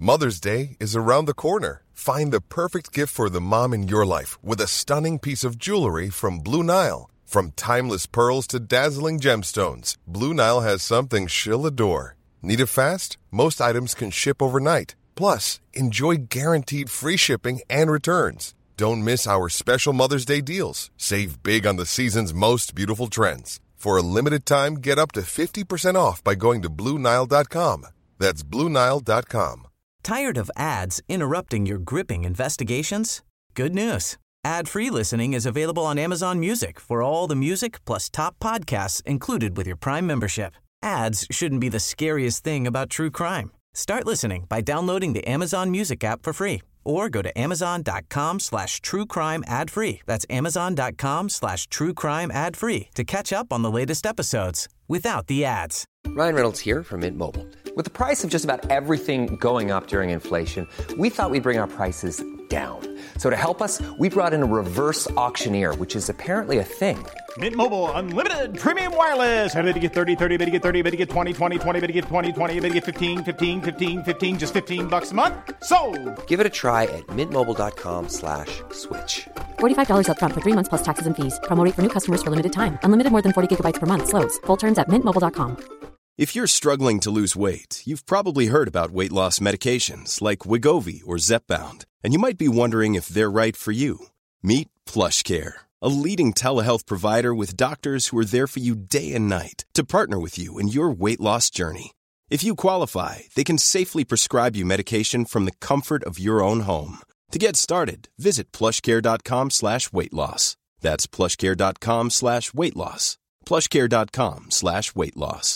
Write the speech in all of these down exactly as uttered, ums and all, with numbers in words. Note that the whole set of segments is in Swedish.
Mother's Day is around the corner. Find the perfect gift for the mom in your life with a stunning piece of jewelry from Blue Nile. From timeless pearls to dazzling gemstones, Blue Nile has something she'll adore. Need it fast? Most items can ship overnight. Plus, enjoy guaranteed free shipping and returns. Don't miss our special Mother's Day deals. Save big on the season's most beautiful trends. For a limited time, get up to fifty percent off by going to blue nile dot com. That's blue nile dot com. Tired of ads interrupting your gripping investigations? Good news. Ad-free listening is available on Amazon Music for all the music plus top podcasts included with your Prime membership. Ads shouldn't be the scariest thing about true crime. Start listening by downloading the Amazon Music app for free or go to amazon.com slash true crime ad free. That's amazon.com slash true crime ad free to catch up on the latest episodes without the ads. Ryan Reynolds here from Mint Mobile. With the price of just about everything going up during inflation, we thought we'd bring our prices down. So to help us, we brought in a reverse auctioneer, which is apparently a thing. Mint Mobile Unlimited Premium Wireless. How to get thirty, thirty, how to get thirty, how to get twenty, twenty, twenty, how to get twenty, twenty, how to get fifteen, fifteen, fifteen, fifteen, just fifteen bucks a month? Sold! Give it a try at mintmobile.com slash switch. forty-five dollars up front for three months plus taxes and fees. Promo rate for new customers for limited time. Unlimited more than forty gigabytes per month. Slows full terms at mint mobile dot com. If you're struggling to lose weight, you've probably heard about weight loss medications like Wegovy or Zepbound, and you might be wondering if they're right for you. Meet PlushCare, a leading telehealth provider with doctors who are there for you day and night to partner with you in your weight loss journey. If you qualify, they can safely prescribe you medication from the comfort of your own home. To get started, visit plushcare.com slash weight loss. That's plushcare.com slash weight loss. plushcare.com slash weight loss.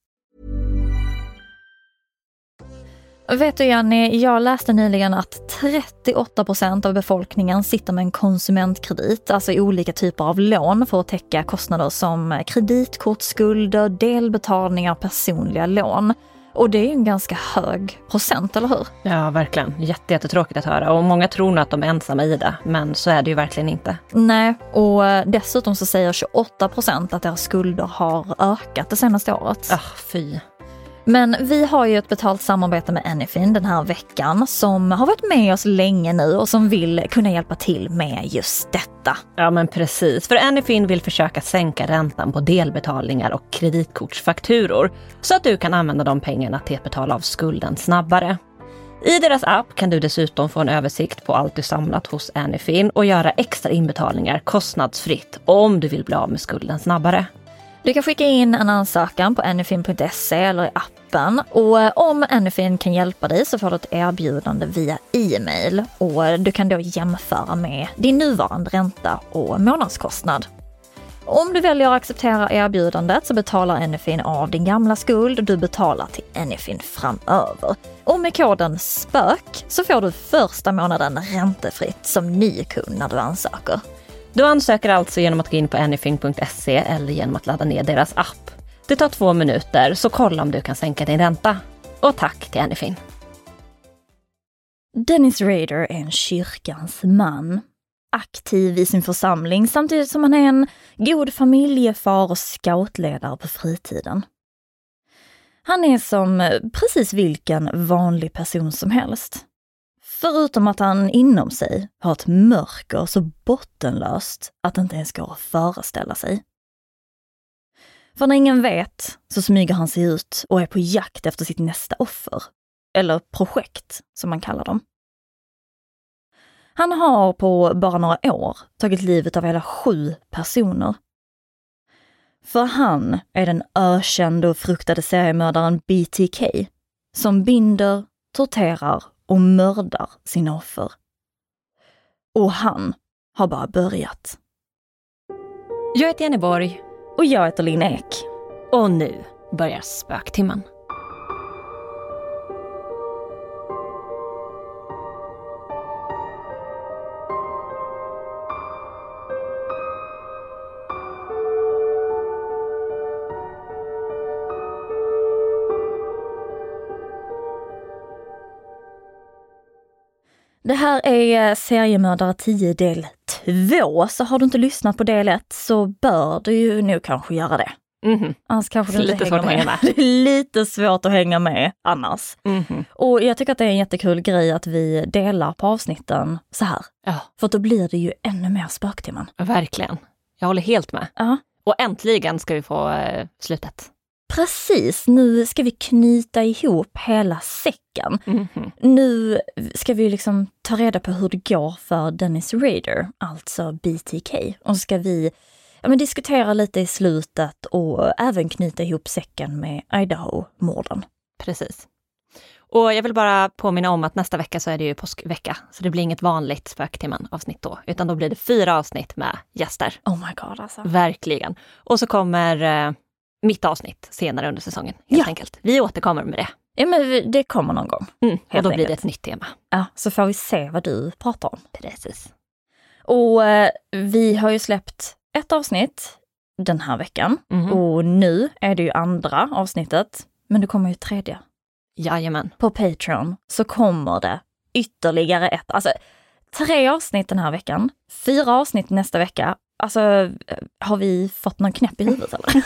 Vet du Jenny, jag läste nyligen att trettioåtta procent av befolkningen sitter med en konsumentkredit, alltså olika typer av lån för att täcka kostnader som kreditkortsskulder, delbetalningar, personliga lån. Och det är ju en ganska hög procent, eller hur? Ja, verkligen. Jätte, jättetråkigt att höra. Och många tror nog att de är ensamma i det, men så är det ju verkligen inte. Nej, och dessutom så säger tjugoåtta procent att deras skulder har ökat det senaste året. Ah, fy. Men vi har ju ett betalt samarbete med Anyfin den här veckan som har varit med oss länge nu och som vill kunna hjälpa till med just detta. Ja men precis, för Anyfin vill försöka sänka räntan på delbetalningar och kreditkortsfakturor så att du kan använda de pengarna till att betala av skulden snabbare. I deras app kan du dessutom få en översikt på allt du samlat hos Anyfin och göra extra inbetalningar kostnadsfritt om du vill bli av med skulden snabbare. Du kan skicka in en ansökan på anyfin punkt se eller i appen och om Anyfin kan hjälpa dig så får du ett erbjudande via e-mail och du kan då jämföra med din nuvarande ränta och månadskostnad. Om du väljer att acceptera erbjudandet så betalar Anyfin av din gamla skuld och du betalar till Anyfin framöver. Och med koden SPÖK så får du första månaden räntefritt som ny kund när du ansöker. Du ansöker alltså genom att gå in på anyfin punkt se eller genom att ladda ner deras app. Det tar två minuter, så kolla om du kan sänka din ränta. Och tack till Anyfin. Dennis Rader är en kyrkans man. Aktiv i sin församling samtidigt som han är en god familjefar och scoutledare på fritiden. Han är som precis vilken vanlig person som helst. Förutom att han inom sig har ett mörker så bottenlöst att det inte ens går att föreställa sig. För när ingen vet så smyger han sig ut och är på jakt efter sitt nästa offer. Eller projekt som man kallar dem. Han har på bara några år tagit livet av hela sju personer. För han är den ökände och fruktade seriemördaren B T K som binder, torterar och mördar sina offer. Och han har bara börjat. Jag heter Jenny Borg. Och jag heter Linn Ek. Och nu börjar spöktimmen. Det här är Seriemördare tio del två, så har du inte lyssnat på del ett så bör du ju nu kanske göra det. Mm-hmm. Annars kanske det lite inte svårt hänger med. att hänga med. Det är lite svårt att hänga med annars. Mm-hmm. Och jag tycker att det är en jättekul grej att vi delar på avsnitten så här. Ja. För då blir det ju ännu mer spöktimman. Verkligen. Jag håller helt med. Ja. Och äntligen ska vi få eh, slutet. Precis, nu ska vi knyta ihop hela säcken. Mm-hmm. Nu ska vi liksom ta reda på hur det går för Dennis Rader, alltså B T K. Och så ska vi ja, men diskutera lite i slutet och även knyta ihop säcken med Idaho-morden. Precis. Och jag vill bara påminna om att nästa vecka så är det ju påskvecka. Så det blir inget vanligt Spöktimmen-avsnitt då. Utan då blir det fyra avsnitt med gäster. Oh my god alltså. Verkligen. Och så kommer eh, mitt avsnitt senare under säsongen, helt Ja. enkelt. Vi återkommer med det. Ja men det kommer någon gång. Mm. Och då blir enkelt. det ett nytt tema. Ja, så får vi se vad du pratar om. Precis. Och eh, vi har ju släppt ett avsnitt den här veckan. Mm. Och nu är det ju andra avsnittet. Men det kommer ju tredje. Jajamän. På Patreon så kommer det ytterligare ett. Alltså tre avsnitt den här veckan. Fyra avsnitt nästa vecka. Alltså har vi fått någon knäpp i huvudet eller?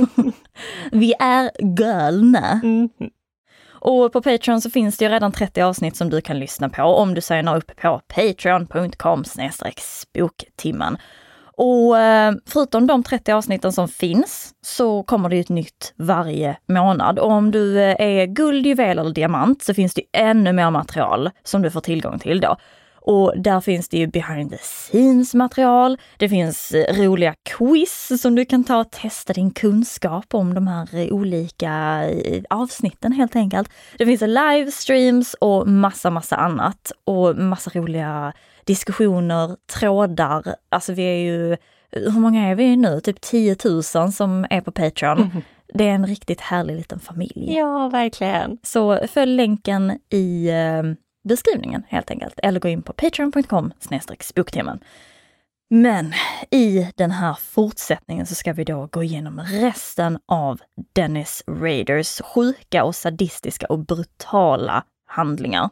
Vi är galna. Mm. Och på Patreon så finns det ju redan trettio avsnitt som du kan lyssna på om du signar upp på patreon punkt com slash spoktimmen. Och eh, förutom de trettio avsnitten som finns så kommer det ju ett nytt varje månad. Och om du eh, är guld, juvel eller diamant så finns det ju ännu mer material som du får tillgång till då. Och där finns det ju behind the scenes material. Det finns eh, roliga quiz som du kan ta och testa din kunskap om de här eh, olika eh, avsnitten helt enkelt. Det finns livestreams och massa, massa annat. Och massa roliga diskussioner, trådar. Alltså vi är ju, hur många är vi nu? Typ tio tusen som är på Patreon. Mm. Det är en riktigt härlig liten familj. Ja, verkligen. Så följ länken i eh, beskrivningen helt enkelt. Eller gå in på patreon punkt com slash spoktimmen. Men i den här fortsättningen så ska vi då gå igenom resten av Dennis Raders sjuka och sadistiska och brutala handlingar.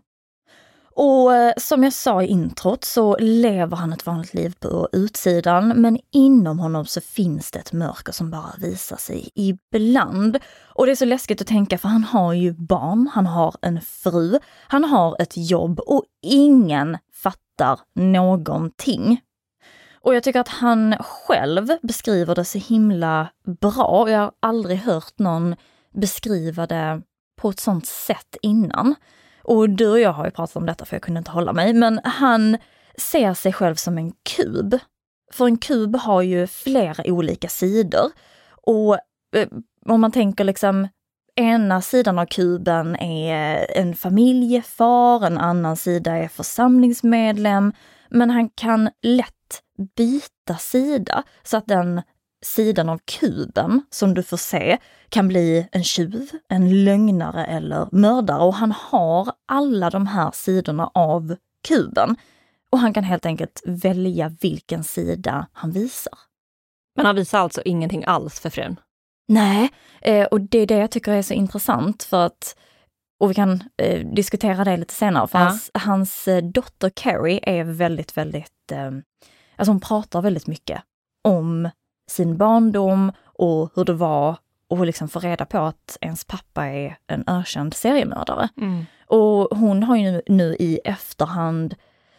Och eh, som jag sa i introt så lever han ett vanligt liv på utsidan, men inom honom så finns det ett mörker som bara visar sig ibland. Och det är så läskigt att tänka för han har ju barn, han har en fru, han har ett jobb och ingen fattar någonting. Och jag tycker att han själv beskriver det så himla bra. Jag har aldrig hört någon beskriva det på ett sånt sätt innan. Och du och jag har ju pratat om detta för jag kunde inte hålla mig. Men han ser sig själv som en kub. För en kub har ju flera olika sidor. Och eh, om man tänker liksom, ena sidan av kuben är en familjefar, en annan sida är församlingsmedlem. Men han kan lätt byta sida så att den sidan av kuben som du får se kan bli en tjuv, en lögnare eller mördare. Och han har alla de här sidorna av kuben. Och han kan helt enkelt välja vilken sida han visar. Men han visar alltså ingenting alls för frun? Nej, och det är det jag tycker är så intressant för att, och vi kan eh, diskutera det lite senare, för ja. hans, hans dotter Carrie är väldigt, väldigt, eh, alltså hon pratar väldigt mycket om sin barndom och hur det var och liksom få reda på att ens pappa är en ökänd seriemördare. Mm. Och hon har ju nu, nu i efterhand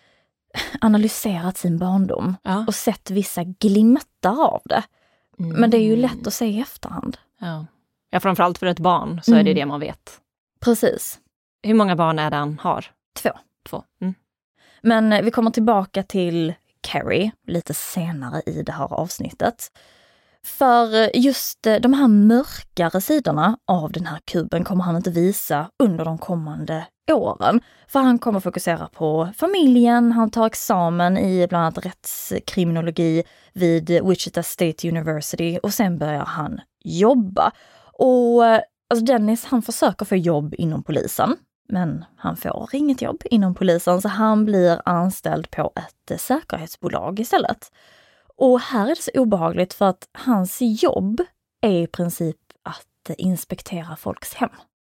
analyserat sin barndom ja. och sett vissa glimtar av det. Mm. Men det är ju lätt att se i efterhand. Ja, ja framförallt för ett barn så mm. är det det man vet. Precis. Hur många barn är det han har? Två. Två. Mm. Men vi kommer tillbaka till Carrie lite senare i det här avsnittet. För just de här mörkare sidorna av den här kuben kommer han inte visa under de kommande åren. För han kommer fokusera på familjen, han tar examen i bland annat rättskriminologi vid Wichita State University och sen börjar han jobba. Och alltså Dennis han försöker få jobb inom polisen. Men han får inget jobb inom polisen så han blir anställd på ett säkerhetsbolag istället. Och här är det så obehagligt för att hans jobb är i princip att inspektera folks hem.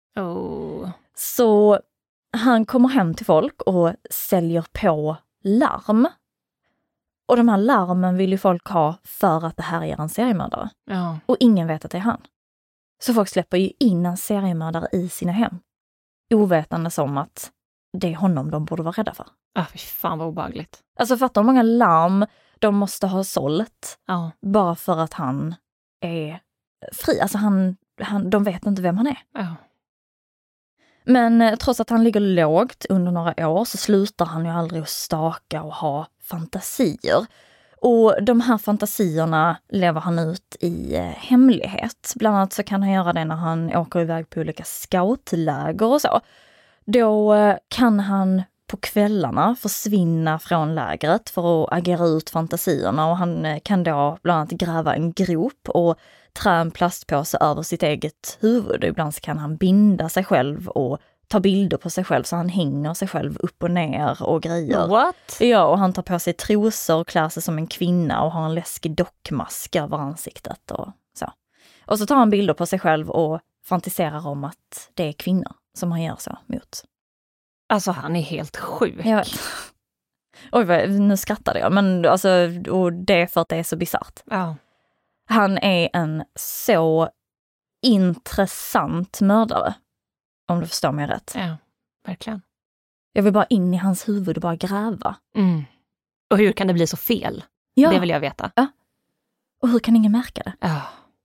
Oh. Så han kommer hem till folk och säljer på larm. Och de här larmen vill ju folk ha för att det här är en seriemördare. Ja. Och ingen vet att det är han. Så folk släpper ju in en seriemördare i sina hem. Ovetande som att det är honom de borde vara rädda för. Ah, fy fan vad obehagligt. Alltså fattar hur många larm de måste ha sålt. Ja. Bara för att han är fri. Alltså han, han, de vet inte vem han är. Ja. Men trots att han ligger lågt under några år så slutar han ju aldrig att staka och ha fantasier. Och de här fantasierna lever han ut i hemlighet. Bland annat så kan han göra det när han åker iväg på olika scoutläger och så. Då kan han på kvällarna försvinna från lägret för att agera ut fantasierna, och han kan då bland annat gräva en grop och trä en plastpåse över sitt eget huvud. Ibland så kan han binda sig själv och ta bilder på sig själv så han hänger sig själv upp och ner och grejer. What? Ja, och han tar på sig trosor och klär sig som en kvinna och har en läskig dockmask över ansiktet och så. Och så tar han bilder på sig själv och fantiserar om att det är kvinnor som han gör så mot. Alltså han är helt sjuk. Jag vet. Oj, nu skrattade jag, men alltså, och det är för att det är så bizarrt. Ja. Han är en så intressant mördare, om du förstår mig rätt. Ja, verkligen. Jag vill bara in i hans huvud och bara gräva. Mm. Och hur kan det bli så fel? Ja. Det vill jag veta. Ja. Och hur kan ingen märka det? Ja.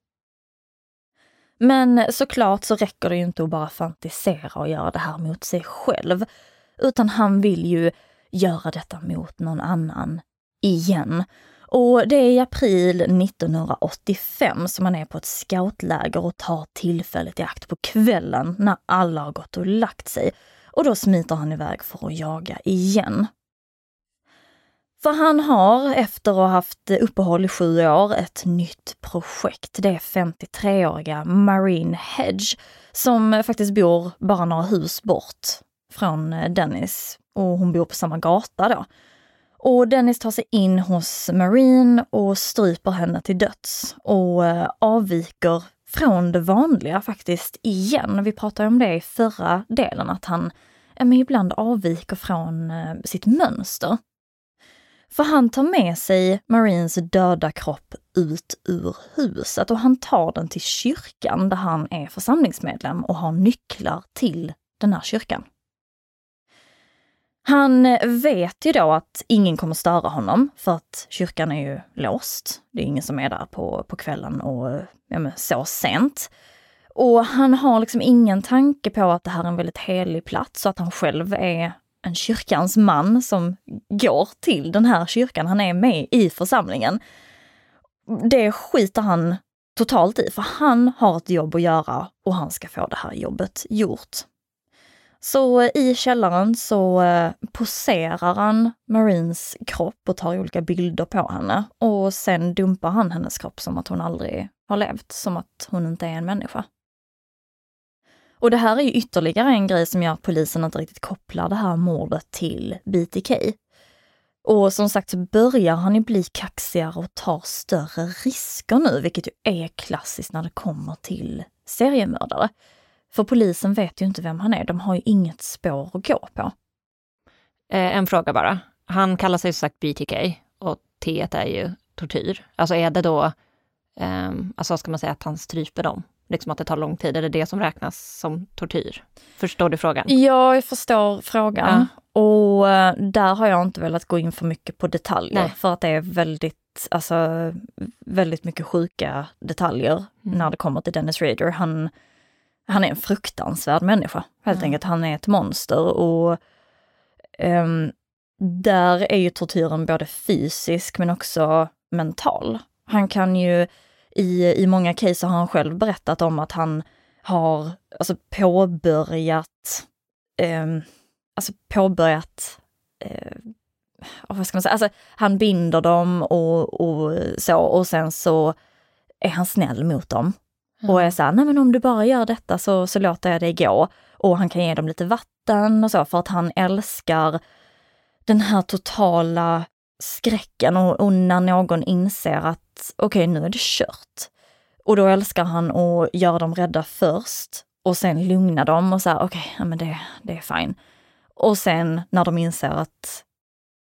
Men såklart så räcker det ju inte att bara fantisera och göra det här mot sig själv. Utan han vill ju göra detta mot någon annan igen. Och det är i april nittonhundraåttiofem som han är på ett scoutläger och tar tillfället i akt på kvällen när alla har gått och lagt sig. Och då smiter han iväg för att jaga igen. För han har efter att ha haft uppehåll i sju år ett nytt projekt. Det är femtiotreåriga Maureen Hedge som faktiskt bor bara några hus bort från Dennis. Och hon bor på samma gata då. Och Dennis tar sig in hos Maureen och stryper henne till döds. Och avviker från det vanliga faktiskt igen. Vi pratade om det i förra delen, att han men ibland avviker från sitt mönster. För han tar med sig Maureens döda kropp ut ur huset och han tar den till kyrkan där han är församlingsmedlem och har nycklar till den här kyrkan. Han vet ju då att ingen kommer störa honom för att kyrkan är ju låst. Det är ingen som är där på, på kvällen och ja, men så sent. Och han har liksom ingen tanke på att det här är en väldigt helig plats och att han själv är en kyrkans man som går till den här kyrkan. Han är med i församlingen. Det skiter han totalt i, för han har ett jobb att göra och han ska få det här jobbet gjort. Så i källaren så poserar han Maureens kropp och tar olika bilder på henne. Och sen dumpar han hennes kropp som att hon aldrig har levt, som att hon inte är en människa. Och det här är ju ytterligare en grej som gör att polisen inte riktigt kopplar det här mordet till B T K. Och som sagt så börjar han ju bli kaxigare och tar större risker nu, vilket ju är klassiskt när det kommer till seriemördare. För polisen vet ju inte vem han är, de har ju inget spår att gå på. Eh, en fråga bara. Han kallar sig sagt B T K och T är ju tortyr. Alltså är det då, eh, alltså ska man säga att han stryper dem? Liksom att det tar lång tid, är det det som räknas som tortyr? Förstår du frågan? Ja, jag förstår frågan. Ja. Och äh, där har jag inte velat gå in för mycket på detaljer. Nej. För att det är väldigt, alltså, väldigt mycket sjuka detaljer mm. när det kommer till Dennis Rader. Han, han är en fruktansvärd människa. Helt mm. enkelt, han är ett monster. Och ähm, där är ju tortyren både fysisk men också mental. Han kan ju I, I många case har han själv berättat om att han har alltså, påbörjat eh, alltså påbörjat eh, vad ska man säga? Alltså, han binder dem och, och så och sen så är han snäll mot dem. Mm. Och är så här, nej men om du bara gör detta så, så låter jag dig gå. Och han kan ge dem lite vatten och så för att han älskar den här totala skräcken och, och när någon inser att okej, okay, nu är det kört. Och då älskar han att göra dem rädda först och sen lugna dem och säga okej, okay, ja, men det, det är fine. Och sen när de inser att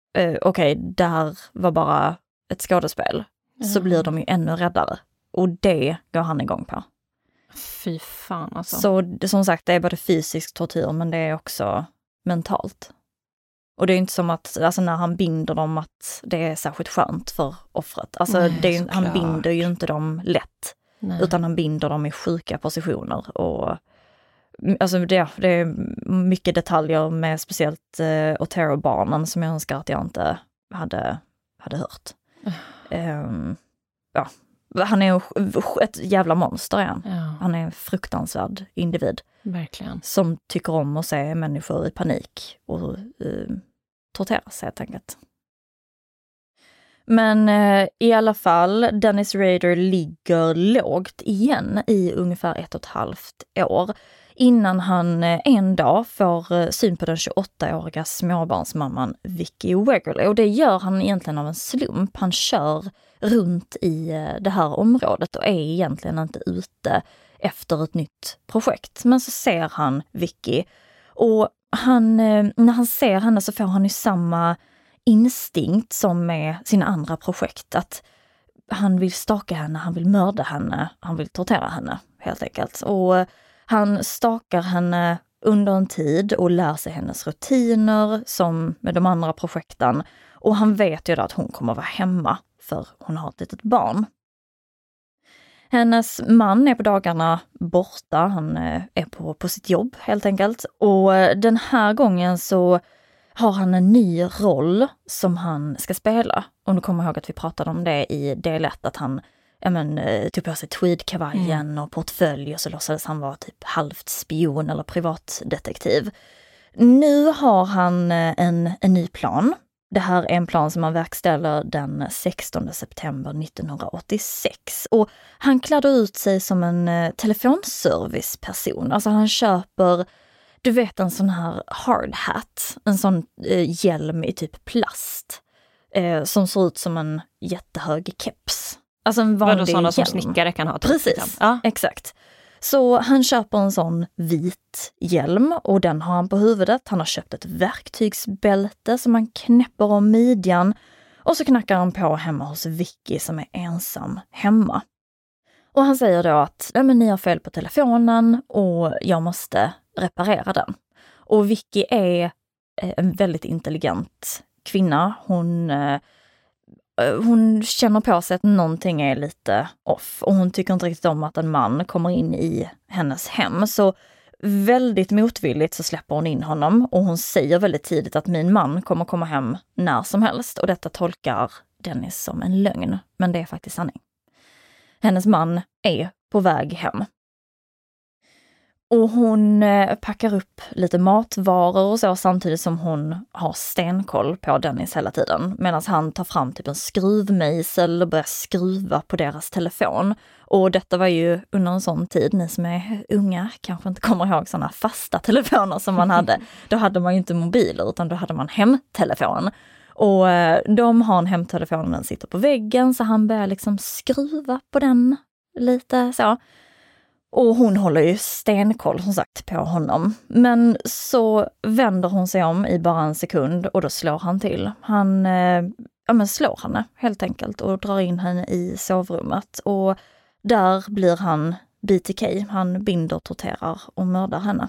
eh, okej, okay, det här var bara ett skådespel, mm. så blir de ju ännu räddare. Och det går han igång på. Fy fan alltså. Så det, som sagt, det är både fysisk tortyr, men det är också mentalt. Och det är inte som att, alltså när han binder dem, att det är särskilt skönt för offret. Alltså Nej, det är, han binder ju inte dem lätt. Nej. Utan han binder dem i sjuka positioner. Och alltså det, det är mycket detaljer med speciellt eh, Otero-barnen som jag önskar att jag inte hade, hade hört. Uh. Um, ja, han är ett jävla monster igen. Ja. Han är en fruktansvärd individ. Verkligen. Som tycker om att se människor i panik och uh, torteras helt enkelt. Men eh, i alla fall, Dennis Rader ligger lågt igen i ungefär ett och ett halvt år innan han eh, en dag får eh, syn på den tjugoåttaåriga småbarnsmamman Vicky Wegerle. Och det gör han egentligen av en slump. Han kör runt i eh, det här området och är egentligen inte ute efter ett nytt projekt. Men så ser han Vicky och han, eh, när han ser henne så får han ju samma instinkt som med sina andra projekt, att han vill staka henne, han vill mörda henne, han vill tortera henne helt enkelt. Och han stakar henne under en tid och lär sig hennes rutiner som med de andra projekten, och han vet ju då att hon kommer vara hemma för hon har ett litet barn. Hennes man är på dagarna borta, han är på, på sitt jobb helt enkelt, och den här gången så har han en ny roll som han ska spela. Om du kommer ihåg att vi pratade om det i del ett, att han ja men, tog på sig tweedkavajen mm. och portfölj, och så låtsades han vara typ halvt spion eller privatdetektiv. Nu har han en, en ny plan. Det här är en plan som han verkställer den sextonde september nittonhundraåttiosex. Och han klädde ut sig som en telefonserviceperson. Alltså han köper, du vet, en sån här hard hat, en sån eh, hjälm i typ plast eh, som ser ut som en jättehög keps. Alltså en vanlig sådana hjälm. Som snickare kan ha. Precis, ja. Exakt. Så han köper en sån vit hjälm och den har han på huvudet. Han har köpt ett verktygsbälte som han knäpper om midjan, och så knackar han på hemma hos Vicky som är ensam hemma. Och han säger då att nej, men ni har fel på telefonen och jag måste reparera den. Och Vicky är en väldigt intelligent kvinna. Hon, hon känner på sig att någonting är lite off. Och hon tycker inte riktigt om att en man kommer in i hennes hem. Så väldigt motvilligt så släpper hon in honom. Och hon säger väldigt tidigt att min man kommer komma hem när som helst. Och detta tolkar Dennis som en lögn. Men det är faktiskt sanning. Hennes man är på väg hem. Och hon eh, packar upp lite matvaror och så, samtidigt som hon har stenkoll på Dennis hela tiden. Medan han tar fram typ en skruvmejsel och börjar skruva på deras telefon. Och detta var ju under en sån tid, ni som är unga kanske inte kommer ihåg sådana fasta telefoner som man hade. Då hade man ju inte mobiler utan då hade man hemtelefon. Och eh, de har en hemtelefon och den sitter på väggen, så han börjar liksom skruva på den lite så. Och hon håller ju stenkoll som sagt på honom. Men så vänder hon sig om i bara en sekund och då slår han till. Han eh, ja, men slår henne helt enkelt och drar in henne i sovrummet. Och där blir han B T K. Han binder, torterar och mördar henne.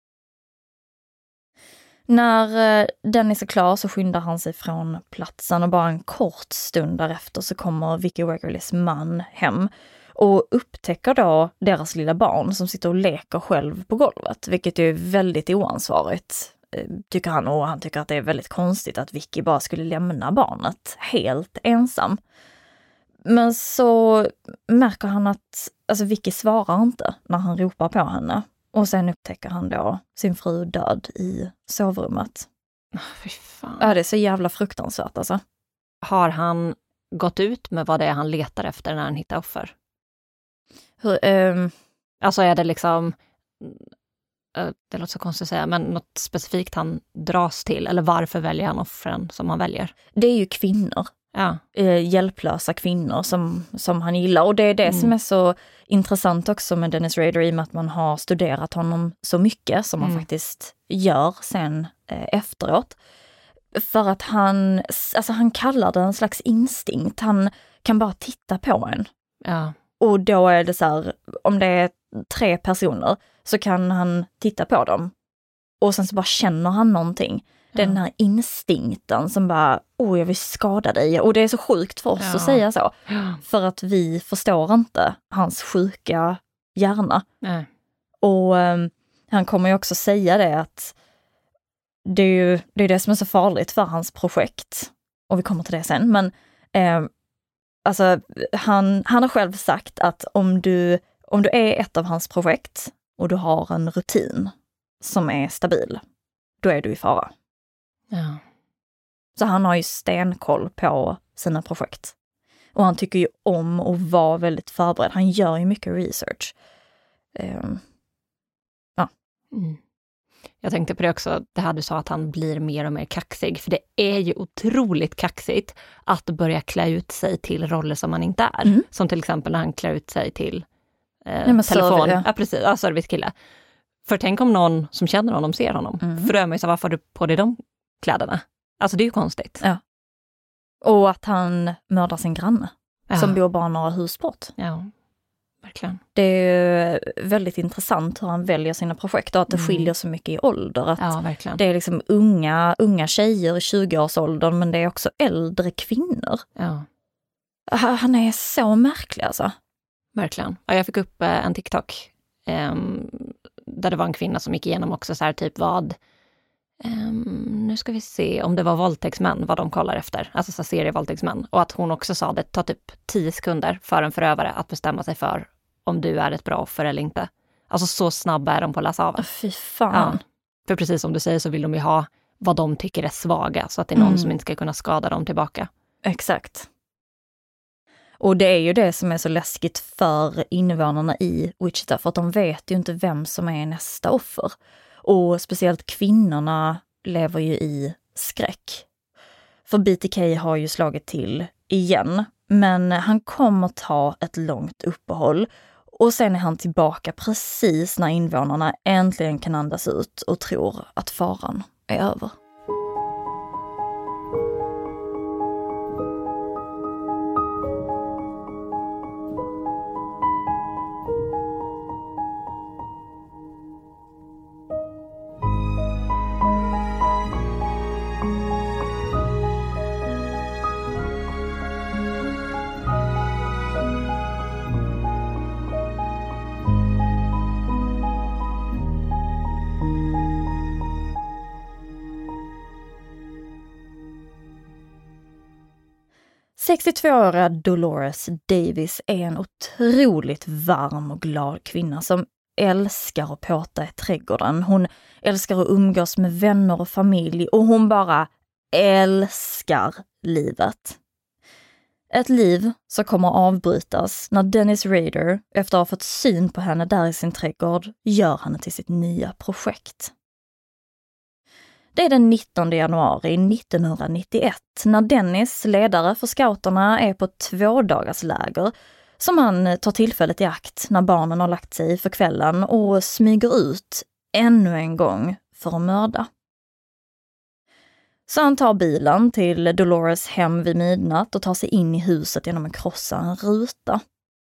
När eh, Dennis är klar så skyndar han sig från platsen, och bara en kort stund därefter så kommer Vicky Wegerles man hem. Och upptäcker då deras lilla barn som sitter och leker själv på golvet. Vilket är väldigt oansvarigt, tycker han. Och han tycker att det är väldigt konstigt att Vicky bara skulle lämna barnet helt ensam. Men så märker han att alltså Vicky svarar inte när han ropar på henne. Och sen upptäcker han då sin fru död i sovrummet. Oh, fy fan. Ja, det är så jävla fruktansvärt alltså. Har han gått ut med vad det är han letar efter när han hittar offer? Hur, um, alltså är det liksom, det låter så konstigt att säga, men något specifikt han dras till, eller varför väljer han offren som han väljer? Det är ju kvinnor. Ja. Eh, hjälplösa kvinnor som, som han gillar. Och det är det mm. som är så intressant också med Dennis Rader, i och med att man har studerat honom så mycket som man mm. faktiskt gör sen eh, efteråt. För att han, alltså han kallar det en slags instinkt. Han kan bara titta på en. Ja. Och då är det så här, om det är tre personer så kan han titta på dem. Och sen så bara känner han någonting. Det är ja. den här instinkten som bara, åh jag vill skada dig. Och det är så sjukt för oss ja. att säga så. Ja. För att vi förstår inte hans sjuka hjärna. Nej. Och um, han kommer ju också säga det att det är ju det, är det som är så farligt för hans projekt. Och vi kommer till det sen. Men eh, alltså, han, han har själv sagt att om du, om du är ett av hans projekt och du har en rutin som är stabil, då är du i fara. Ja. Så han har ju stenkoll på sina projekt. Och han tycker ju om att vara väldigt förberedd. Han gör ju mycket research. Um, ja. Mm. Jag tänkte på det också, det här du sa att han blir mer och mer kaxig. För det är ju otroligt kaxigt att börja klä ut sig till roller som man inte är. Mm. Som till exempel när han klär ut sig till eh, Nej, telefon. Server, ja. Ja, precis. Ja, servicekille. För tänk om någon som känner honom ser honom. Mm. För då är man ju så, varför har du på dig de kläderna? Alltså det är ju konstigt. Ja. Och att han mördar sin granne. Ja. Som bor bara några hus bort. Ja, verkligen. Det är väldigt intressant hur han väljer sina projekt och att det mm. skiljer så mycket i ålder. Att ja, verkligen. Det är liksom unga, unga tjejer i tjugoårsåldern, men det är också äldre kvinnor. Ja. Han är så märklig alltså. Verkligen. Ja, jag fick upp en TikTok eh, där det var en kvinna som gick igenom också så här typ vad Um, nu ska vi se om det var våldtäktsmän, vad de kollar efter. Alltså så serievåldtäktsmän. Och att hon också sa det tar typ tio sekunder för en förövare att bestämma sig för om du är ett bra offer eller inte. Alltså så snabba är de på att läsa av. Oh, fy fan. Ja. För precis som du säger så vill de ju ha vad de tycker är svaga. Så att det är någon mm. som inte ska kunna skada dem tillbaka. Exakt. Och det är ju det som är så läskigt för invånarna i Wichita. För att de vet ju inte vem som är nästa offer. Och speciellt kvinnorna lever ju i skräck. För B T K har ju slagit till igen. Men han kommer ta ett långt uppehåll. Och sen är han tillbaka precis när invånarna äntligen kan andas ut och tror att faran är över. sextiotvååriga Dolores Davis är en otroligt varm och glad kvinna som älskar att påta i trädgården. Hon älskar att umgås med vänner och familj och hon bara älskar livet. Ett liv som kommer avbrytas när Dennis Rader, efter att ha fått syn på henne där i sin trädgård, gör henne till sitt nya projekt. Det är den nittonde januari nittonhundranittioett när Dennis, ledare för scouterna, är på ett tvådagarsläger som han tar tillfället i akt när barnen har lagt sig för kvällen och smyger ut ännu en gång för att mörda. Så han tar bilen till Dolores hem vid midnatt och tar sig in i huset genom att krossa en ruta.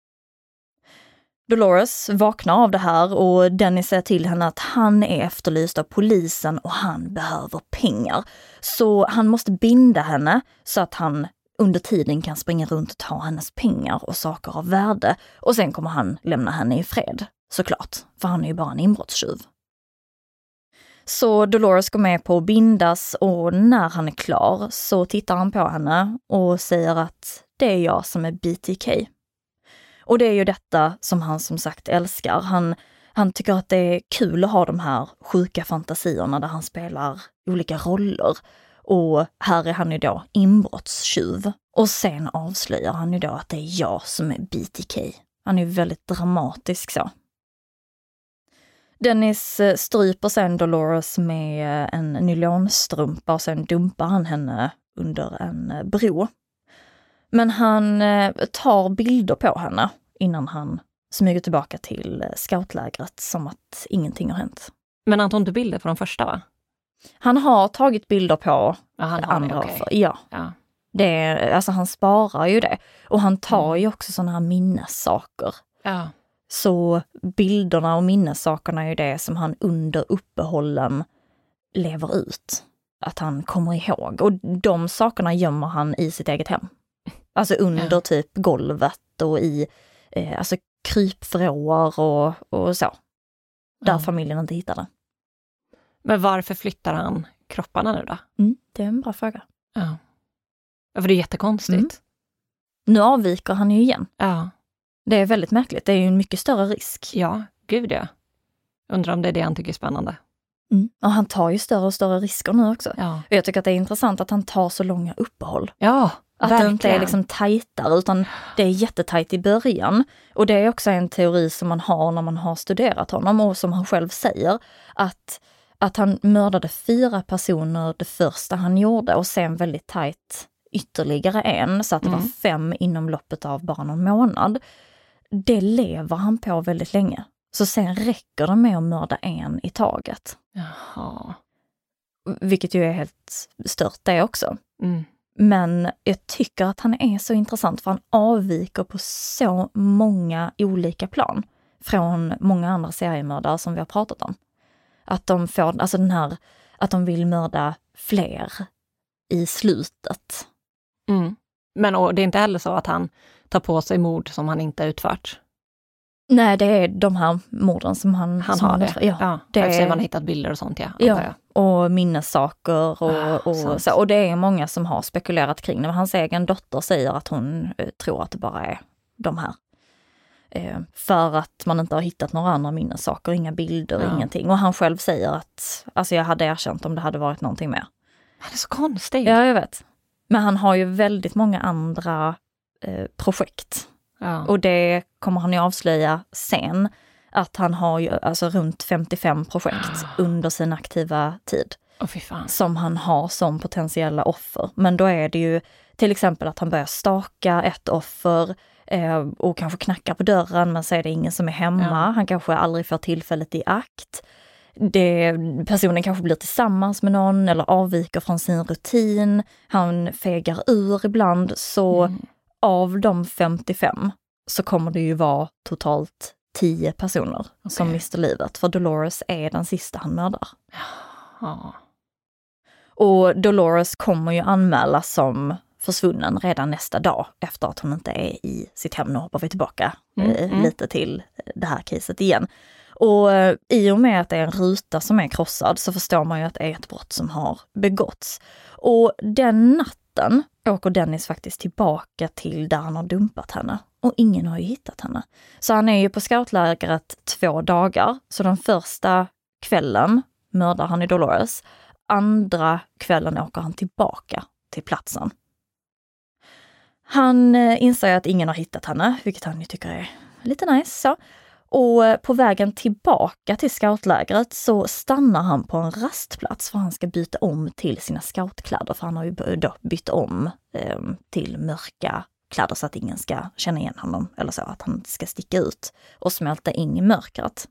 Dolores vaknar av det här och Dennis säger till henne att han är efterlyst av polisen och han behöver pengar. Så han måste binda henne så att han under tiden kan springa runt och ta hennes pengar och saker av värde. Och sen kommer han lämna henne i fred, såklart, för han är ju bara en inbrottstjuv. Så Dolores går med på att bindas och när han är klar så tittar han på henne och säger att det är jag som är B T K. Och det är ju detta som han som sagt älskar. Han, han tycker att det är kul att ha de här sjuka fantasierna där han spelar olika roller. Och här är han ju då inbrottstjuv. Och sen avslöjar han ju då att det är jag som är B T K. Han är ju väldigt dramatisk så. Dennis stryper sen Dolores med en nylonstrumpa och sen dumpar han henne under en bro. Men han tar bilder på henne innan han smyger tillbaka till scoutlägret som att ingenting har hänt. Men han tog inte bilder på de första, va? Han har tagit bilder på Ja, han har andra det, okej. offer. Ja. Ja. Det är, alltså han sparar ju det. Och han tar ju också sådana här minnessaker. Ja. Så bilderna och minnessakerna är ju det som han under uppehållen lever ut. Att han kommer ihåg. Och de sakerna gömmer han i sitt eget hem. Alltså under Ja. typ golvet och i eh, alltså krypvrår och, och så. Där Ja. familjen inte hittar det. Men varför flyttar han kropparna nu då? Mm, det är en bra fråga. Ja. Ja, för det är jättekonstigt. Mm. Nu avviker han ju igen. Ja. Det är väldigt märkligt. Det är ju en mycket större risk. Ja, gud ja. Undrar om det är det han tycker är spännande. Mm. Och han tar ju större och större risker nu också. Ja. Och jag tycker att det är intressant att han tar så långa uppehåll. Ja, Att verkligen. det inte är liksom tajtare, utan det är jättetajt i början. Och det är också en teori som man har när man har studerat honom och som han själv säger. Att, att han mördade fyra personer det första han gjorde och sen väldigt tajt ytterligare en. Så att det Mm. var fem inom loppet av bara någon månad. Det lever han på väldigt länge. Så sen räcker det med att mörda en i taget. Jaha. Vilket ju är helt stört det också. Mm. Men jag tycker att han är så intressant för han avviker på så många olika plan från många andra seriemördare som vi har pratat om. Att de får, alltså den här, att de vill mörda fler i slutet. Mm. Men och det är inte heller så att han tar på sig mord som han inte utfört. Nej, det är de här morden som han, Han som har det. Ja, Ja, det eftersom är, man har hittat bilder och sånt, ja. ja, antar jag. och minnessaker och, Ah, och, sant. så, och det är många som har spekulerat kring det. Men hans egen dotter säger att hon eh, tror att det bara är de här. Eh, för att man inte har hittat några andra minnessaker, inga bilder, Ja. ingenting. Och han själv säger att alltså jag hade erkänt om det hade varit någonting mer. Han är så konstig. Ja, jag vet. Men han har ju väldigt många andra eh, projekt. Ja. Och det kommer han ju avslöja sen. Att han har ju alltså runt femtiofem projekt under sin aktiva tid. Åh, fy fan. Som han har som potentiella offer. Men då är det ju till exempel att han börjar staka ett offer eh, och kanske knackar på dörren men så är det ingen som är hemma. Ja. Han kanske aldrig får tillfället i akt. Det, personen kanske blir tillsammans med någon eller avviker från sin rutin. Han fegar ur ibland. Så Mm. av de femtiofem så kommer det ju vara totalt tio personer som mister livet. För Dolores är den sista han mördar. Ja. Och Dolores kommer ju anmälas som försvunnen redan nästa dag efter att hon inte är i sitt hem. Nu hoppar vi tillbaka Mm, eh, mm. lite till det här caset igen. Och eh, i och med att det är en ruta som är krossad så förstår man ju att det är ett brott som har begåtts. Och den natten åker Dennis faktiskt tillbaka till där han har dumpat henne. Och ingen har ju hittat henne. Så han är ju på scoutlägret två dagar. Så den första kvällen mördar han i Dolores. Andra kvällen åker han tillbaka till platsen. Han eh, inser att ingen har hittat henne, vilket han ju tycker är lite nice. Så. Och eh, på vägen tillbaka till scoutlägret så stannar han på en rastplats för han ska byta om till sina scoutkläder. För han har ju då bytt om eh, till mörka kläder så att ingen ska känna igen honom. Eller så, att han ska sticka ut och smälta in i mörkret.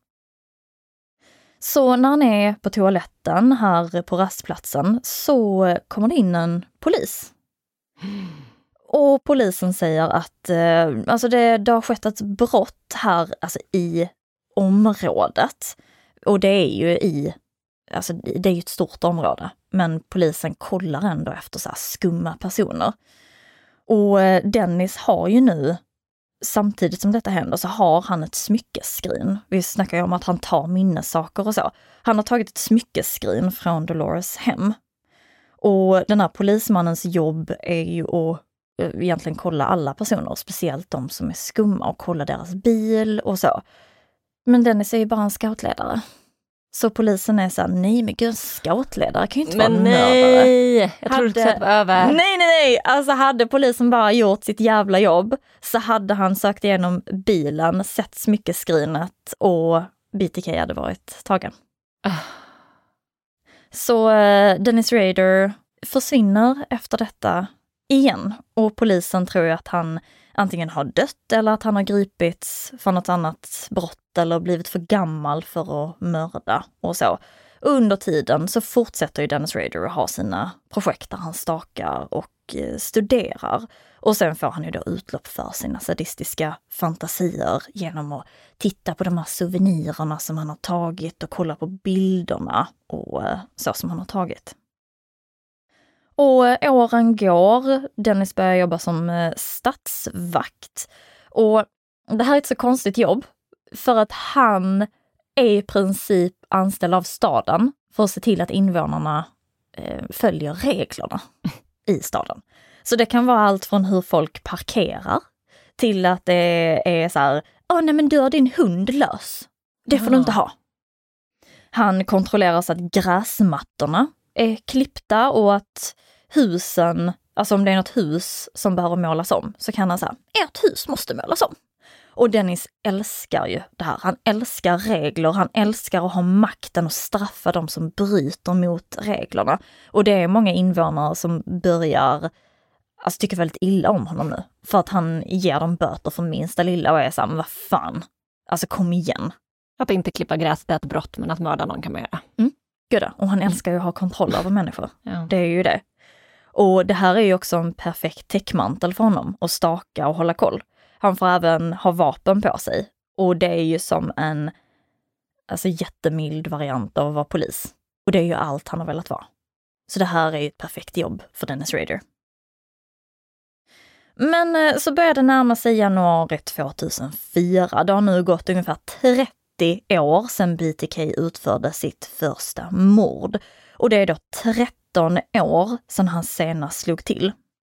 Så när han är på toaletten här på rastplatsen så kommer det in en polis. Och polisen säger att eh, alltså det, det har skett ett brott här alltså i området. Och det är ju i, alltså det är ju ett stort område. Men polisen kollar ändå efter så här skumma personer. Och eh, Dennis har ju nu, samtidigt som detta händer så har han ett smyckeskrin. Vi snackar ju om att han tar minnessaker och så. Han har tagit ett smyckeskrin från Dolores hem. Och den här polismannens jobb är ju att egentligen kolla alla personer, speciellt de som är skumma och kolla deras bil och så. Men Dennis är ju bara en scoutledare. Så polisen är så här, nej men gud, scoutledare kan ju inte Men vara nej, mördare. jag trodde att det var över. Nej, nej, nej! Alltså hade polisen bara gjort sitt jävla jobb så hade han sökt igenom bilen, sett smyckeskrinet och B T K hade varit tagen. Ah. Så uh, Dennis Rader försvinner efter detta igen. Och polisen tror ju att han antingen har dött eller att han har gripits för något annat brott eller blivit för gammal för att mörda och så. Och under tiden så fortsätter ju Dennis Rader att ha sina projekt där han stakar och eh, studerar. Och sen får han ju då utlopp för sina sadistiska fantasier genom att titta på de här souvenirerna som han har tagit och kolla på bilderna och eh, så som han har tagit. Och eh, åren går, Dennis börjar jobba som eh, stadsvakt. Och det här är ett så konstigt jobb för att han är i princip anställd av staden för att se till att invånarna eh, följer reglerna i staden. Så det kan vara allt från hur folk parkerar till att det är så här, åh nej men du har din hund lös. Det får ja. du inte ha. Han kontrollerar så att gräsmattorna är klippta och att husen, alltså om det är något hus som behöver målas om så kan han säga, ert hus måste målas om. Och Dennis älskar ju det här. Han älskar regler, han älskar att ha makten och straffa de som bryter mot reglerna. Och det är många invånare som börjar, alltså tycker väldigt illa om honom nu. För att han ger dem böter för minsta lilla och är så här, men vad fan, alltså kom igen. Att inte klippa gräset är ett brott, men att mörda någon kan man göra. Mm, gud och han älskar ju att ha kontroll över människor. Ja. Det är ju det. Och det här är ju också en perfekt täckmantel för honom, att staka och hålla koll. Han får även ha vapen på sig. Och det är ju som en alltså, jättemild variant av att vara polis. Och det är ju allt han har velat vara. Så det här är ju ett perfekt jobb för Dennis Rader. Men så började det närma sig januari tvåtusenfyra. Det har nu gått ungefär trettio år sedan B T K utförde sitt första mord. Och det är då tretton år sedan han senast slog till.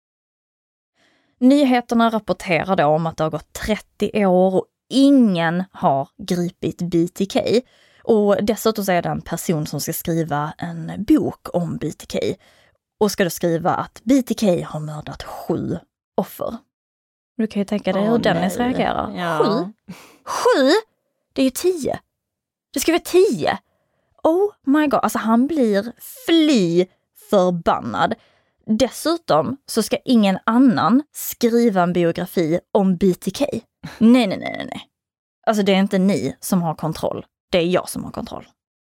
Nyheterna rapporterar då om att det har gått trettio år och ingen har gripit B T K. Och dessutom så är det en person som ska skriva en bok om B T K. Och ska då skriva att B T K har mördat sju offer. Du kan ju tänka dig oh, hur Dennis nej. reagerar. Ja. Sju? Sju? Det är ju tio. Det ska vara tio. Oh my god, alltså han blir fly förbannad. Dessutom så ska ingen annan skriva en biografi om B T K. Nej, nej, nej, nej. Alltså det är inte ni som har kontroll. Det är jag som har kontroll.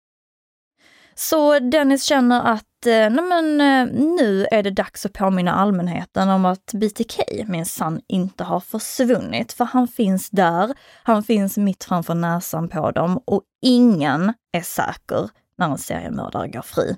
Så Dennis känner att nej men, nu är det dags att påminna allmänheten om att B T K minsann inte har försvunnit. För han finns där, han finns mitt framför näsan på dem och ingen är säker när en seriemördare går fri.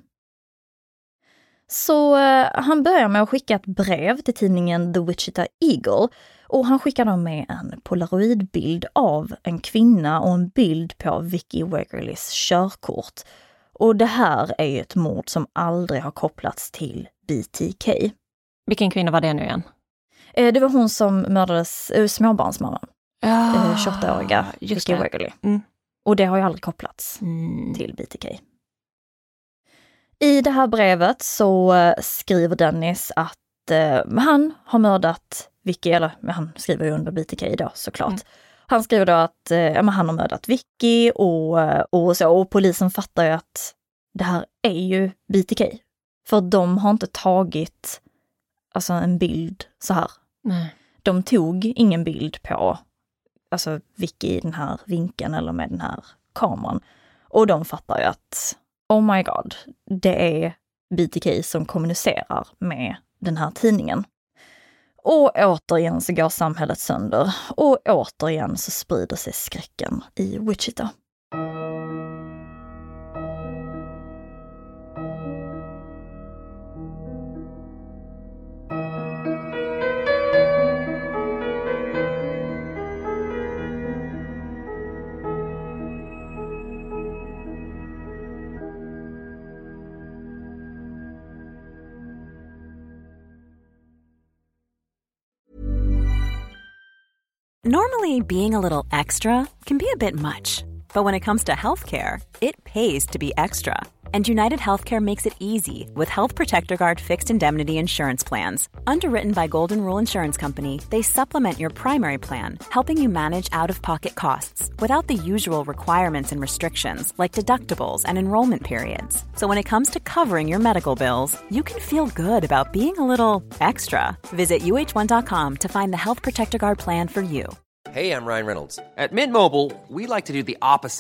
Så eh, han börjar med att skicka ett brev till tidningen The Wichita Eagle och han skickar då med en polaroidbild av en kvinna och en bild på Vicky Wegerlys körkort. Och det här är ju ett mord som aldrig har kopplats till B T K. Vilken kvinna var det nu igen? Eh, det var hon som mördades, eh, småbarnsmamman. Ah, eh, tjugoåtta-åriga Vicky det. Wegerly. Mm. Och det har ju aldrig kopplats mm. till B T K. I det här brevet så skriver Dennis att eh, han har mördat Vicky, eller han skriver ju under B T K idag såklart. Mm. Han skriver då att eh, han har mördat Vicky och, och så, och polisen fattar ju att det här är ju B T K. För de har inte tagit alltså en bild så här. Nej. De tog ingen bild på alltså Vicky i den här vinkeln eller med den här kameran. Och de fattar ju att oh my god, det är B T K som kommunicerar med den här tidningen. Och återigen så går samhället sönder. Och återigen så sprider sig skräcken i Wichita. Normally, being a little extra can be a bit much, but when it comes to healthcare, it pays to be extra. And United Healthcare makes it easy with Health Protector Guard fixed indemnity insurance plans. Underwritten by Golden Rule Insurance Company, they supplement your primary plan, helping you manage out-of-pocket costs without the usual requirements and restrictions like deductibles and enrollment periods. So when it comes to covering your medical bills, you can feel good about being a little extra. Visit U H one dot com to find the Health Protector Guard plan for you. Hey, I'm Ryan Reynolds. At Mint Mobile, we like to do the opposite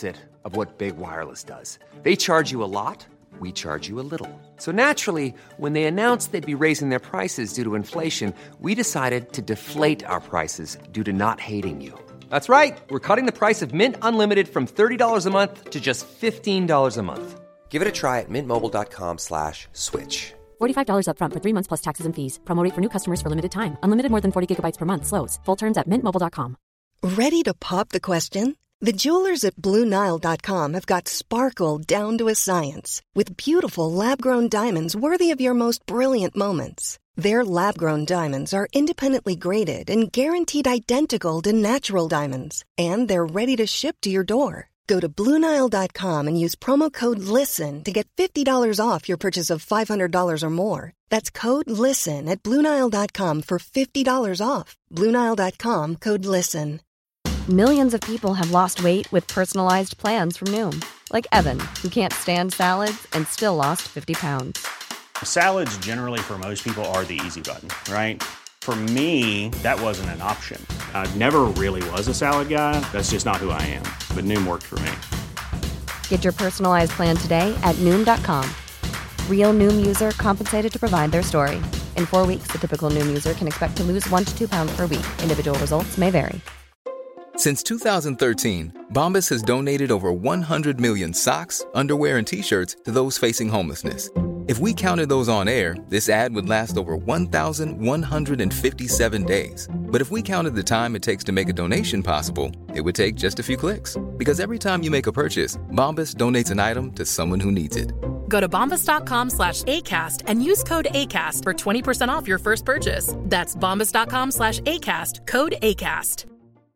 of what Big Wireless does. They charge you a lot, we charge you a little. So naturally, when they announced they'd be raising their prices due to inflation, we decided to deflate our prices due to not hating you. That's right. We're cutting the price of Mint Unlimited from thirty dollars a month to just fifteen dollars a month. Give it a try at mintmobile.com slash switch. forty-five dollars up front for three months plus taxes and fees. Promo rate for new customers for limited time. Unlimited more than forty gigabytes per month. Slows full terms at mint mobile dot com. Ready to pop the question? The jewelers at Blue Nile dot com have got sparkle down to a science with beautiful lab-grown diamonds worthy of your most brilliant moments. Their lab-grown diamonds are independently graded and guaranteed identical to natural diamonds, and they're ready to ship to your door. Go to Blue Nile dot com and use promo code LISTEN to get fifty dollars off your purchase of five hundred dollars or more. That's code LISTEN at Blue Nile dot com for fifty dollars off. Blue Nile dot com, code LISTEN. Millions of people have lost weight with personalized plans from Noom. Like Evan, who can't stand salads and still lost fifty pounds. Salads generally for most people are the easy button, right? For me, that wasn't an option. I never really was a salad guy. That's just not who I am. But Noom worked for me. Get your personalized plan today at Noom dot com. Real Noom user compensated to provide their story. In four weeks, the typical Noom user can expect to lose one to two pounds per week. Individual results may vary. Since two thousand thirteen, Bombas has donated over one hundred million socks, underwear, and T-shirts to those facing homelessness. If we counted those on air, this ad would last over one thousand one hundred fifty-seven days. But if we counted the time it takes to make a donation possible, it would take just a few clicks. Because every time you make a purchase, Bombas donates an item to someone who needs it. Go to bombas dot com slash ACAST and use code ACAST for twenty percent off your first purchase. That's bombas dot com slash ACAST, code ACAST.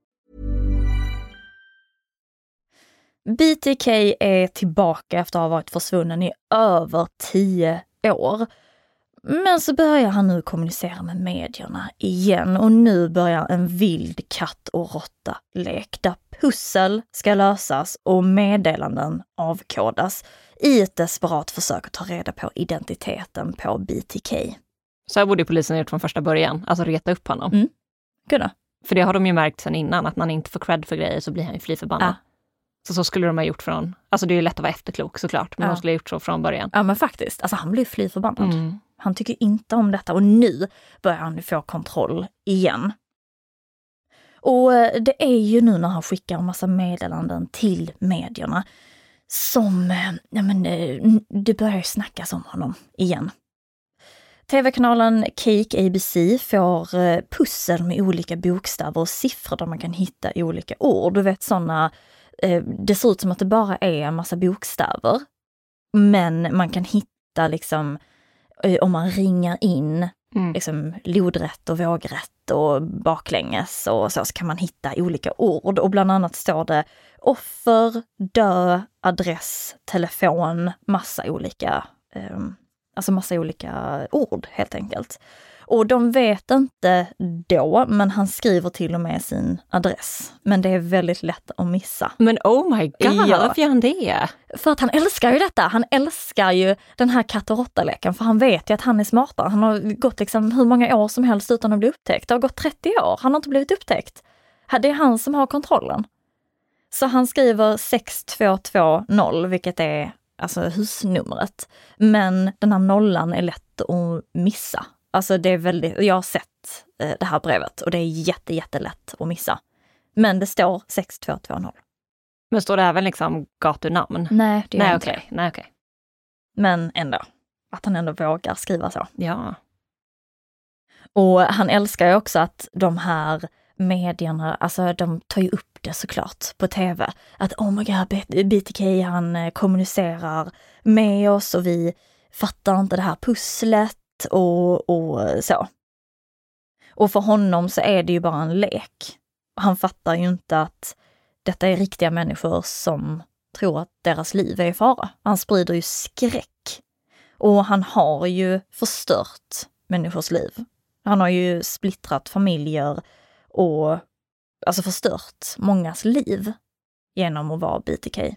B T K är tillbaka efter att ha varit försvunnen i över tio år. Men så börjar han nu kommunicera med medierna igen och nu börjar en vild katt- och råtta-lek där pussel ska lösas och meddelanden avkodas i ett desperat försök att ta reda på identiteten på B T K. Så här borde polisen ha gjort från första början, alltså reta upp honom. Mm. Kunna. För det har de ju märkt sedan innan, att när han inte får cred för grejer så blir han ju fly förbannad. Ja. Så så skulle de ha gjort från, alltså det är ju lätt att vara efterklok såklart, men ja. de skulle ha gjort så från början. Ja men faktiskt, alltså han blir fly förbannad. Mm. Han tycker inte om detta och nu börjar han få kontroll igen. Och det är ju nu när han skickar en massa meddelanden till medierna som, ja men det börjar ju snackas om honom igen. T V-kanalen Cake A B C får pussel med olika bokstäver och siffror där man kan hitta olika ord. Du vet sådana, det ser ut som att det bara är en massa bokstäver. Men man kan hitta liksom, om man ringar in mm. liksom lodrätt och vågrätt och baklänges och så, så kan man hitta olika ord. Och bland annat står det offer, dö, adress, telefon, massa olika um, Alltså massa olika ord helt enkelt. Och de vet inte då, men han skriver till och med sin adress. Men det är väldigt lätt att missa. Men oh my god, ja. Varför gör han det? För att han älskar ju detta. Han älskar ju den här katt- och råtta-leken. För han vet ju att han är smartare. Han har gått liksom hur många år som helst utan att bli upptäckt. Det har gått trettio år. Han har inte blivit upptäckt. Det är han som har kontrollen. Så han skriver sex två två noll, vilket är alltså husnumret. Men den här nollan är lätt att missa. Alltså det är väldigt, jag har sett eh, det här brevet och det är jätte, jättelätt att missa. Men det står sex två två noll. Men står det även liksom gatunamn? Nej, det gör Nej, inte okay. Nej, okej. Okay. Men ändå, att han ändå vågar skriva så. Ja. Och han älskar ju också att de här medierna, alltså de tar ju upp det såklart på tv. Att oh my god, B T K han kommunicerar med oss och vi fattar inte det här pusslet och, och så. Och för honom så är det ju bara en lek. Han fattar ju inte att detta är riktiga människor som tror att deras liv är i fara. Han sprider ju skräck. Och han har ju förstört människors liv. Han har ju splittrat familjer och alltså förstört mångas liv genom att vara B T K.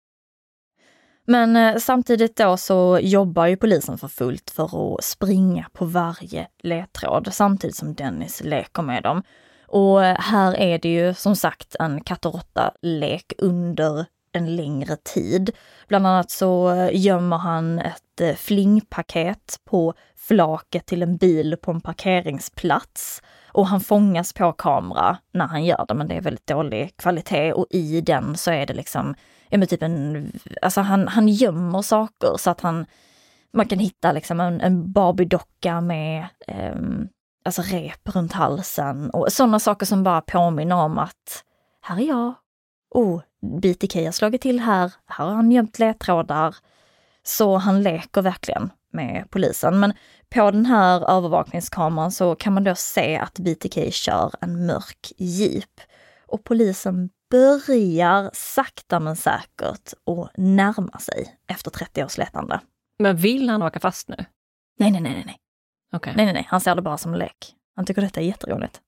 Men eh, samtidigt då så jobbar ju polisen för fullt för att springa på varje ledtråd samtidigt som Dennis leker med dem. Och här är det ju som sagt en katt- och råtta-lek under en längre tid. Bland annat så gömmer han ett flingpaket på flaket till en bil på en parkeringsplats. Och han fångas på kamera när han gör det, men det är väldigt dålig kvalitet. Och i den så är det liksom, ja men typ en, alltså han, han gömmer saker så att han, man kan hitta liksom en, en Barbie-docka med eh, alltså rep runt halsen. Och sådana saker som bara påminner om att här är jag. Oh, B T K har slagit till här. Här har han gömt ledtrådar. Så han leker verkligen med polisen. Men på den här övervakningskameran så kan man då se att B T K kör en mörk jeep. Och polisen börjar sakta men säkert att närma sig efter trettio års letande. Men vill han åka fast nu? Nej, nej, nej, nej. nej. Okay. Nej, nej, nej. Han ser det bara som en lek. Han tycker detta är jätteroligt.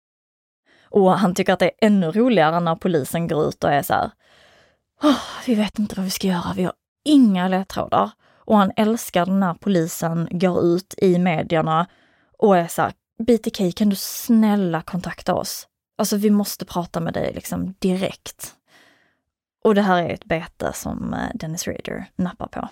Och han tycker att det är ännu roligare när polisen går ut och är så här: oh, vi vet inte vad vi ska göra, vi har inga ledtrådar. Och han älskar när polisen går ut i medierna och är så här: B T K, kan du snälla kontakta oss? Alltså vi måste prata med dig liksom direkt. Och det här är ett bete som Dennis Rader nappar på.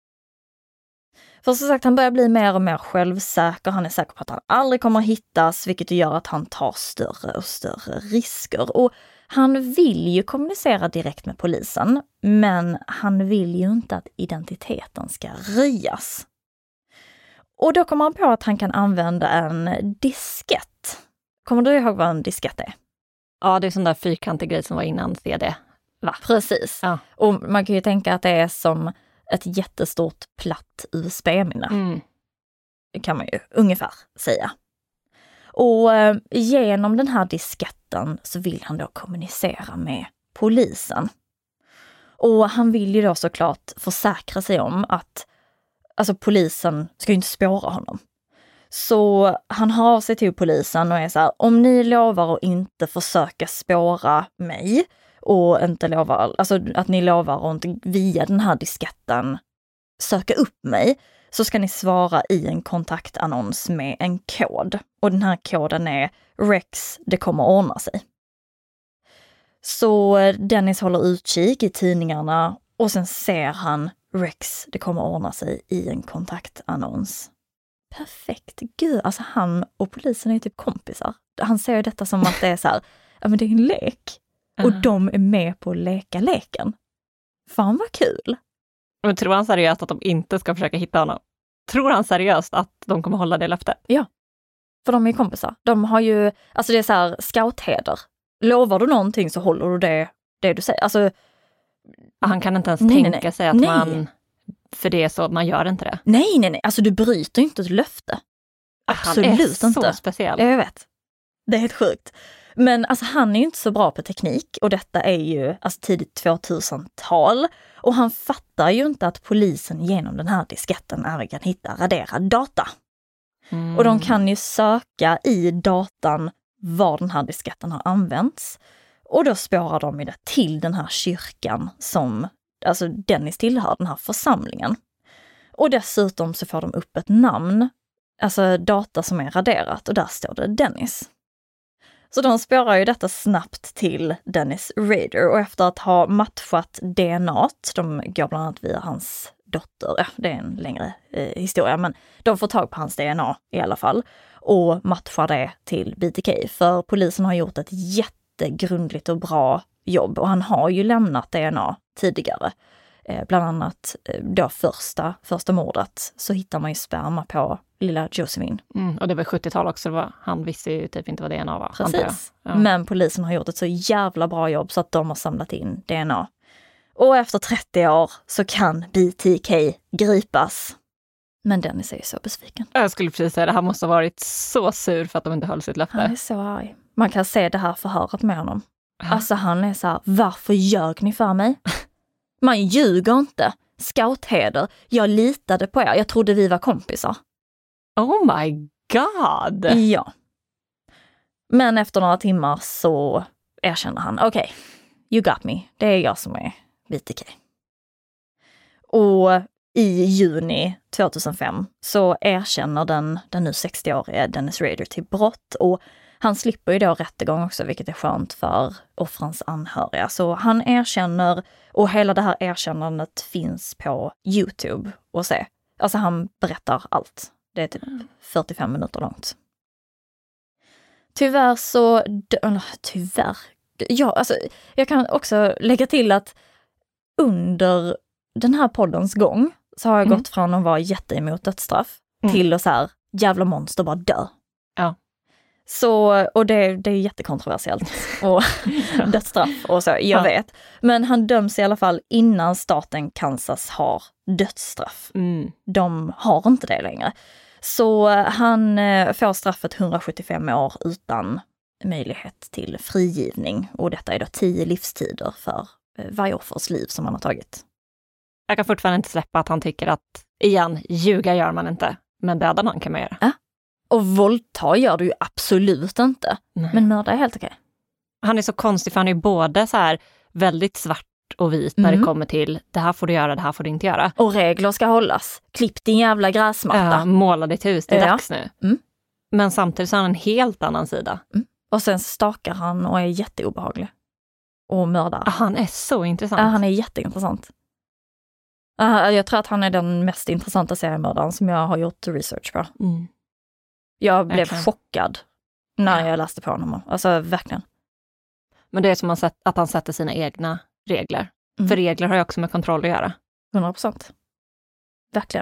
För som sagt, han börjar bli mer och mer självsäker. Han är säker på att han aldrig kommer att hittas, vilket gör att han tar större och större risker. Och han vill ju kommunicera direkt med polisen, men han vill ju inte att identiteten ska röjas. Och då kommer han på att han kan använda en diskett. Kommer du ihåg vad en diskett är? Ja, det är sån där fyrkantig grej som var innan C D. Va? Precis. Ja. Och man kan ju tänka att det är som ett jättestort platt U S B-minne. Mm. Det kan man ju ungefär säga. Och eh, genom den här disketten så vill han då kommunicera med polisen. Och han vill ju då såklart försäkra sig om att alltså polisen ska ju inte spåra honom. Så han har av sig till polisen och är så här: om ni lovar att inte försöka spåra mig och inte lovar, alltså att ni lovar att inte via den här disketten söka upp mig, så ska ni svara i en kontaktannons med en kod. Och den här koden är Rex, det kommer ordna sig. Så Dennis håller utkik i tidningarna och sen ser han Rex, det kommer ordna sig i en kontaktannons. Perfekt. Gud, alltså han och polisen är ju typ kompisar. Han ser ju detta som att det är så här, ja men det är en lek. Och uh. de är med på att leka leken. Fan vad kul. Men tror han seriöst att de inte ska försöka hitta honom? Tror han seriöst att de kommer hålla det löftet? Ja, för de är kompisar. De har ju, alltså det är så här scoutheder. Lovar du någonting så håller du det, det du säger. Alltså, han kan inte ens nej, tänka nej, nej. sig att nej. man, för det är så, man gör inte det. Nej, nej, nej. Alltså du bryter inte ett löfte. Absolut han är inte. så speciell. Jag vet. Det är helt sjukt. Men alltså han är ju inte så bra på teknik och detta är ju alltså tidigt tvåtusental och han fattar ju inte att polisen genom den här disketten även kan hitta raderad data. Mm. Och de kan ju söka i datan var den här disketten har använts och då spårar de ju det till den här kyrkan som alltså Dennis tillhör, den här församlingen. Och dessutom så får de upp ett namn, alltså data som är raderat och där står det Dennis. Så de spårar ju detta snabbt till Dennis Rader och efter att ha matchat D N A, de går bland annat via hans dotter, ja, det är en längre eh, historia, men de får tag på hans D N A i alla fall och matchar det till B T K, för polisen har gjort ett jättegrundligt och bra jobb och han har ju lämnat D N A tidigare. Eh, bland annat eh, då första, första mordet så hittar man ju sperma på lilla Josephine. Mm, och det var sjuttiotal också, det var, han visste ju typ inte vad D N A var. Precis, ja. Men polisen har gjort ett så jävla bra jobb så att de har samlat in D N A. Och efter trettio år så kan B T K gripas. Men Dennis är ju så besviken. Jag skulle precis säga det, han måste ha varit så sur för att de inte höll sitt löfte. Han är så arg. Man kan se det här förhöret med honom. Ja. Alltså han är så här: varför ljög ni för mig? Man ljuger inte. Scoutheder, jag litade på er. Jag trodde vi var kompisar. Oh my god! Ja. Men efter några timmar så erkänner han, okej, okay, you got me. Det är jag som är B T K. Och i juni tvåtusenfem så erkänner den, den nu sextioåriga Dennis Rader till brott och Han slipper ju då rättegång också, vilket är skönt för offrens anhöriga. Så han erkänner, och hela det här erkännandet finns på YouTube att se. Alltså han berättar allt. Det är typ fyrtiofem minuter långt. Tyvärr så... Eller, tyvärr... Ja, alltså, jag kan också lägga till att under den här poddens gång så har jag mm. gått från att vara jätteemot dödsstraff mm. till att så här, jävla monster, bara dö. Ja. Så, och det, det är jättekontroversiellt. Och dödsstraff och så, jag ja. vet. Men han döms i alla fall innan staten Kansas har dödsstraff. Mm. De har inte det längre. Så han får straffet hundrasjuttiofem år utan möjlighet till frigivning. Och detta är då tio livstider för varje offers liv som han har tagit. Jag kan fortfarande inte släppa att han tycker att, igen, ljuga gör man inte. Men döda någon kan man göra. Ja. Och våldta gör du ju absolut inte. Nej. Men mörda är helt okej. Han är så konstig för han är både så här väldigt svart och vit när mm. det kommer till det här får du göra, det här får du inte göra. Och regler ska hållas. Klipp din jävla gräsmatta. Ja, måla ditt hus, det är ja. dags nu. Mm. Men samtidigt så har han en helt annan sida. Mm. Och sen stakar han och är jätteobehaglig. Och mördar. Ah, han är så intressant. Ja, han är jätteintressant. Uh, jag tror att han är den mest intressanta seriemördaren som jag har gjort research på. Mm. Jag blev verkligen. chockad när jag läste på honom. Alltså verkligen. Men det är som att han sätter sina egna regler. Mm. För regler har ju också med kontroll att göra. hundra procent. Verkligen.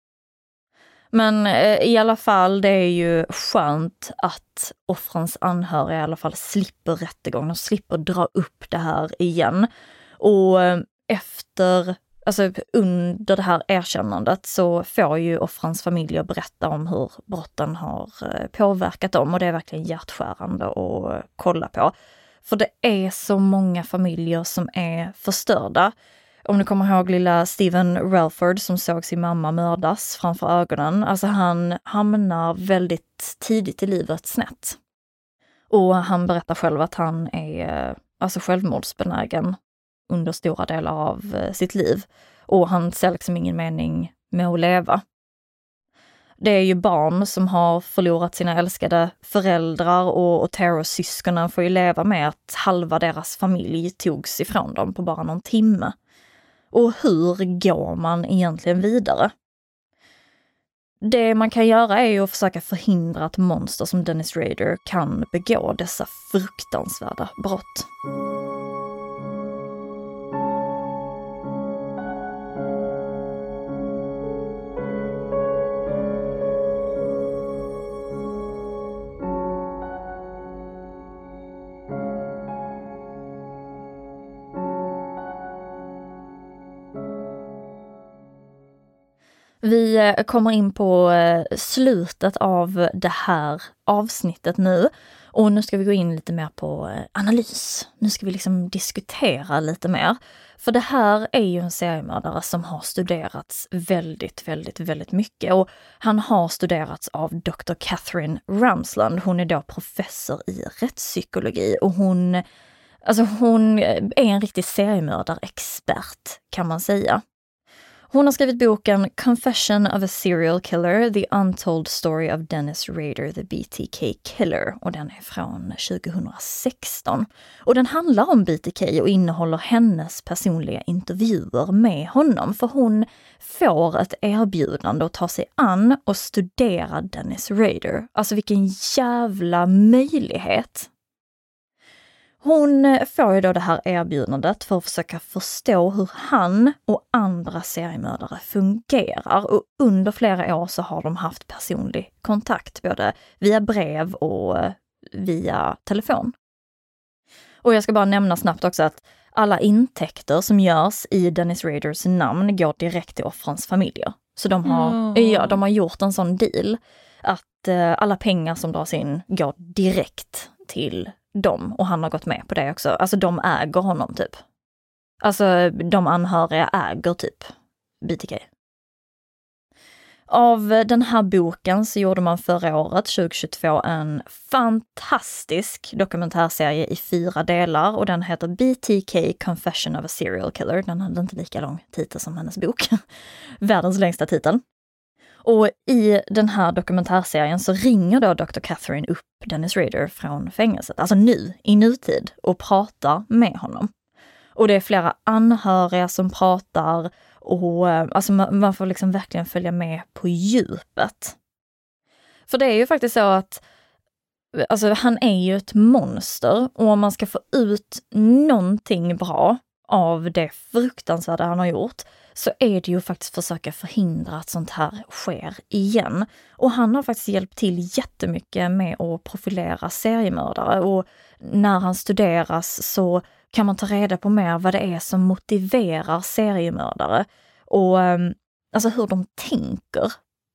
Men eh, i alla fall, det är ju skönt att offrens anhöriga i alla fall slipper rättegång. De slipper dra upp det här igen. Och eh, efter... Alltså under det här erkännandet så får ju offrens familjer berätta om hur brotten har påverkat dem. Och det är verkligen hjärtskärande att kolla på. För det är så många familjer som är förstörda. Om du kommer ihåg lilla Steven Relford som såg sin mamma mördas framför ögonen. Alltså han hamnar väldigt tidigt i livet snett. Och han berättar själv att han är alltså självmordsbenägen under stora delar av sitt liv. Och han ser liksom ingen mening med att leva. Det är ju barn som har förlorat sina älskade föräldrar och, och terrorsyskonen får ju leva med att halva deras familj togs ifrån dem på bara någon timme. Och hur går man egentligen vidare? Det man kan göra är ju att försöka förhindra att monster som Dennis Rader kan begå dessa fruktansvärda brott. Vi kommer in på slutet av det här avsnittet nu och nu ska vi gå in lite mer på analys. Nu ska vi liksom diskutera lite mer. För det här är ju en seriemördare som har studerats väldigt, väldigt, väldigt mycket. Och han har studerats av doktor Catherine Ramsland. Hon är då professor i rättspsykologi och hon, alltså hon är en riktig seriemördarexpert kan man säga. Hon har skrivit boken Confession of a Serial Killer, The Untold Story of Dennis Rader, the B T K Killer. Och den är från tjugohundrasexton. Och den handlar om B T K och innehåller hennes personliga intervjuer med honom. För hon får ett erbjudande att ta sig an och studera Dennis Rader. Alltså vilken jävla möjlighet! Hon får ju då det här erbjudandet för att försöka förstå hur han och andra seriemördare fungerar. Och under flera år så har de haft personlig kontakt både via brev och via telefon. Och jag ska bara nämna snabbt också att alla intäkter som görs i Dennis Raders namn går direkt till offrens familjer. Så de har, mm. ja, de har gjort en sån deal att eh, alla pengar som dras in går direkt till dem och han har gått med på det också. Alltså de äger honom typ. Alltså de anhöriga äger typ B T K. Av den här boken så gjorde man förra året, tjugohundratjugotvå, en fantastisk dokumentärserie i fyra delar och den heter B T K Confession of a Serial Killer. Den hade inte lika lång titel som hennes bok. Världens längsta titel. Och i den här dokumentärserien så ringer då doktor Catherine upp Dennis Rader från fängelset, alltså nu, i nutid, och pratar med honom. Och det är flera anhöriga som pratar och alltså man, man får liksom verkligen följa med på djupet. För det är ju faktiskt så att alltså, han är ju ett monster, och om man ska få ut någonting bra av det fruktansvärda han har gjort så är det ju faktiskt försöka förhindra att sånt här sker igen. Och han har faktiskt hjälpt till jättemycket med att profilera seriemördare, och när han studeras så kan man ta reda på mer vad det är som motiverar seriemördare och alltså hur de tänker.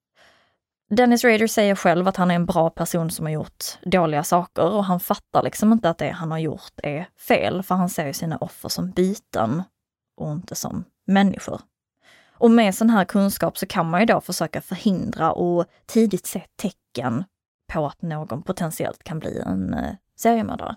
Dennis Rader säger själv att han är en bra person som har gjort dåliga saker, och han fattar liksom inte att det han har gjort är fel, för han ser ju sina offer som byten och inte som människor. Och med sån här kunskap så kan man ju då försöka förhindra och tidigt se tecken på att någon potentiellt kan bli en eh, seriemördare.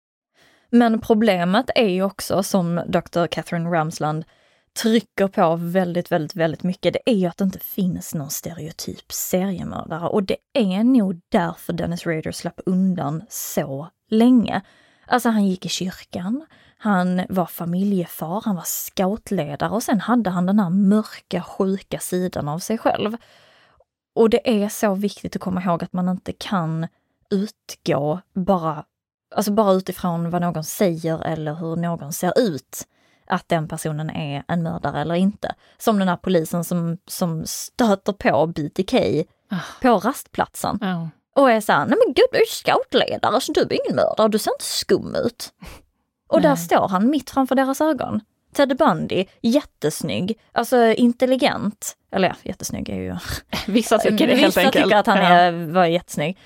Men problemet är ju också, som doktor Catherine Ramsland trycker på väldigt, väldigt, väldigt mycket, det är ju att det inte finns någon stereotyp seriemördare. Och det är nog därför Dennis Rader slapp undan så länge. Alltså han gick i kyrkan, han var familjefar, han var scoutledare, och sen hade han den här mörka, sjuka sidan av sig själv. Och det är så viktigt att komma ihåg att man inte kan utgå bara, alltså bara utifrån vad någon säger eller hur någon ser ut, att den personen är en mördare eller inte. Som den här polisen som, som stöter på B T K oh. på rastplatsen. Oh. Och är så här, nej men gud, du är scoutledare så du är ingen mördare, du ser inte skum ut. Och nej. Där står han mitt framför deras ögon. Ted Bundy, jättesnygg, alltså intelligent. Eller ja, jättesnygg är ju... Vissa tycker det helt Vissa enkelt. tycker att han är, var jättesnygg.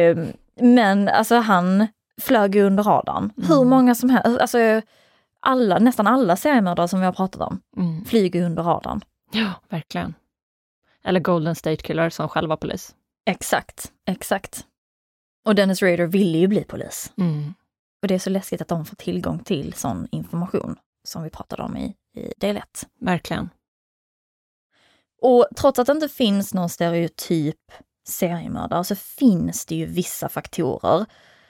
Men alltså han flög under radarn. Mm. Hur många som helst, alltså alla, nästan alla seriemördare som vi har pratat om mm. flyger under radarn. Ja, verkligen. Eller Golden State Killer som själva polis. Exakt, exakt. Och Dennis Rader ville ju bli polis. Mm. Och det är så läskigt att de får tillgång till sån information som vi pratade om i, i del ett. Verkligen. Och trots att det inte finns någon stereotyp seriemördare så finns det ju vissa faktorer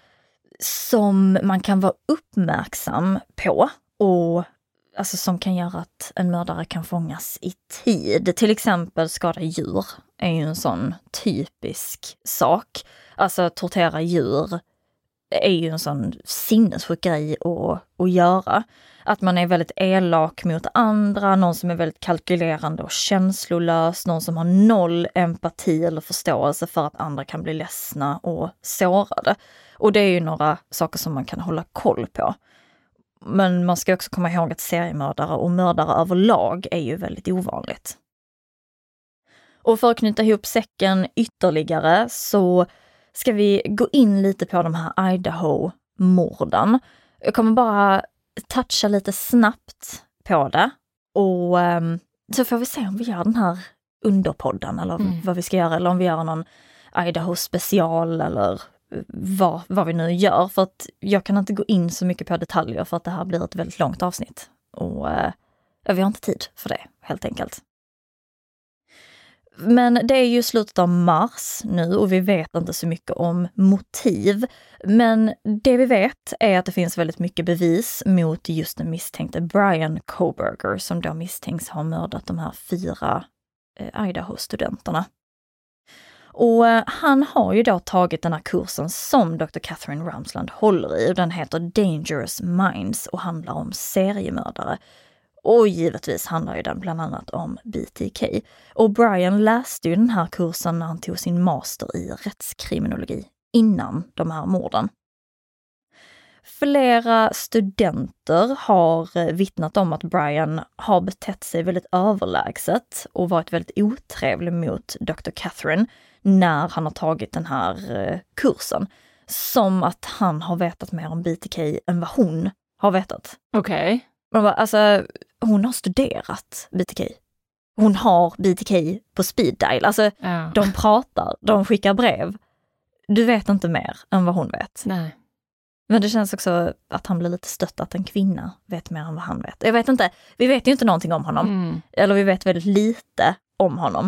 som man kan vara uppmärksam på och alltså som kan göra att en mördare kan fångas i tid. Till exempel skada djur är ju en sån typisk sak. Alltså tortera djur är ju en sån sinnessjuk grej att, att göra. Att man är väldigt elak mot andra, någon som är väldigt kalkylerande och känslolös, någon som har noll empati eller förståelse för att andra kan bli ledsna och sårade. Och det är ju några saker som man kan hålla koll på. Men man ska också komma ihåg att seriemördare och mördare överlag är ju väldigt ovanligt. Och för att knyta ihop säcken ytterligare så ska vi gå in lite på de här Idaho-morden. Jag kommer bara toucha lite snabbt på det. Och um, så får vi se om vi gör den här underpodden eller mm. vad vi ska göra. Eller om vi gör någon Idaho-special eller vad, vad vi nu gör. För att jag kan inte gå in så mycket på detaljer för att det här blir ett väldigt långt avsnitt. Och uh, vi har inte tid för det, helt enkelt. Men det är ju slutet av mars nu och vi vet inte så mycket om motiv. Men det vi vet är att det finns väldigt mycket bevis mot just den misstänkte Brian Kohberger som då misstänks ha mördat de här fyra eh, Idaho-studenterna. Och eh, han har ju då tagit den här kursen som doktor Catherine Ramsland håller i. Den heter Dangerous Minds och handlar om seriemördare. Och givetvis handlar ju den bland annat om B T K. Och Brian läste ju den här kursen när han tog sin master i rättskriminologi innan de här morden. Flera studenter har vittnat om att Brian har betett sig väldigt överlägset och varit väldigt otrevlig mot doktor Catherine när han har tagit den här kursen. Som att han har vetat mer om B T K än vad hon har vetat. Okej. Okay. Man bara, alltså, hon har studerat B T K. Hon har B T K på speed dial. Alltså, ja. De pratar, de skickar brev. Du vet inte mer än vad hon vet. Nej. Men det känns också att han blir lite stött att en kvinna vet mer än vad han vet. Jag vet inte, vi vet ju inte någonting om honom. Mm. Eller vi vet väldigt lite om honom.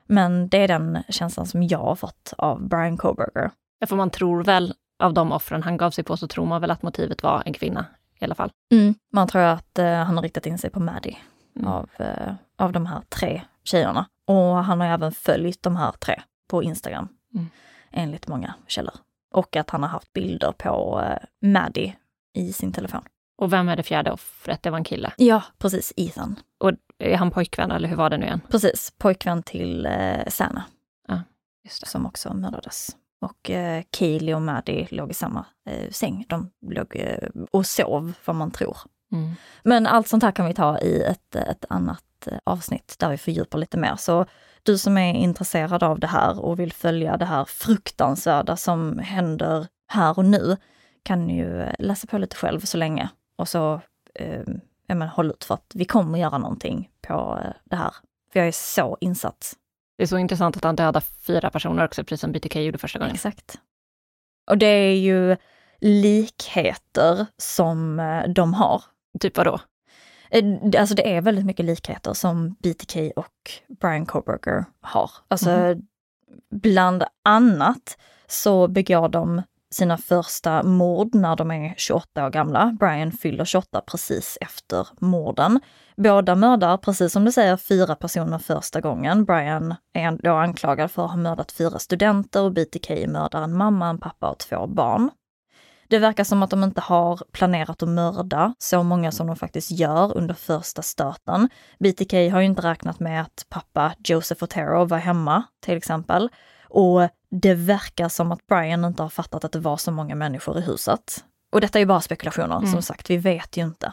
Men det är den känslan som jag har fått av Bryan Kohberger. Ja, för man tror väl av de offren han gav sig på så tror man väl att motivet var en kvinna i alla fall. Mm, man tror att uh, han har riktat in sig på Maddie mm. av, uh, av de här tre tjejerna. Och han har även följt de här tre på Instagram mm. enligt många källor. Och att han har haft bilder på uh, Maddie i sin telefon. Och vem är det fjärde offret? Det var en kille? Ja, precis. Ethan. Och är han pojkvän eller hur var det nu igen? Precis. Pojkvän till uh, Sana. Ja, just det. Som också mördades. Och uh, Kaylee och Maddie låg i samma uh, säng. De låg uh, och sov, vad man tror. Mm. Men allt sånt här kan vi ta i ett, ett annat avsnitt där vi fördjupar lite mer. Så du som är intresserad av det här och vill följa det här fruktansvärda som händer här och nu kan ju läsa på lite själv så länge. Och så eh, ja, men, håll ut för att vi kommer göra någonting på eh, det här. För jag är så insatt. Det är så intressant att han dödade fyra personer också, precis som B T K gjorde första gången. Exakt. Och det är ju likheter som eh, de har. Typ vad då? Alltså det är väldigt mycket likheter som B T K och Bryan Kohberger har. Alltså mm. bland annat så begår de sina första mord när de är tjugoåtta år gamla. Bryan fyller tjugoåtta precis efter morden. Båda mördar, precis som du säger, fyra personer första gången. Bryan är då anklagad för att ha mördat fyra studenter och B T K mördar en mamma, en pappa och två barn. Det verkar som att de inte har planerat att mörda så många som de faktiskt gör under första stöten. B T K har ju inte räknat med att pappa Joseph Otero var hemma till exempel. Och det verkar som att Bryan inte har fattat att det var så många människor i huset. Och detta är ju bara spekulationer, mm. som sagt, vi vet ju inte.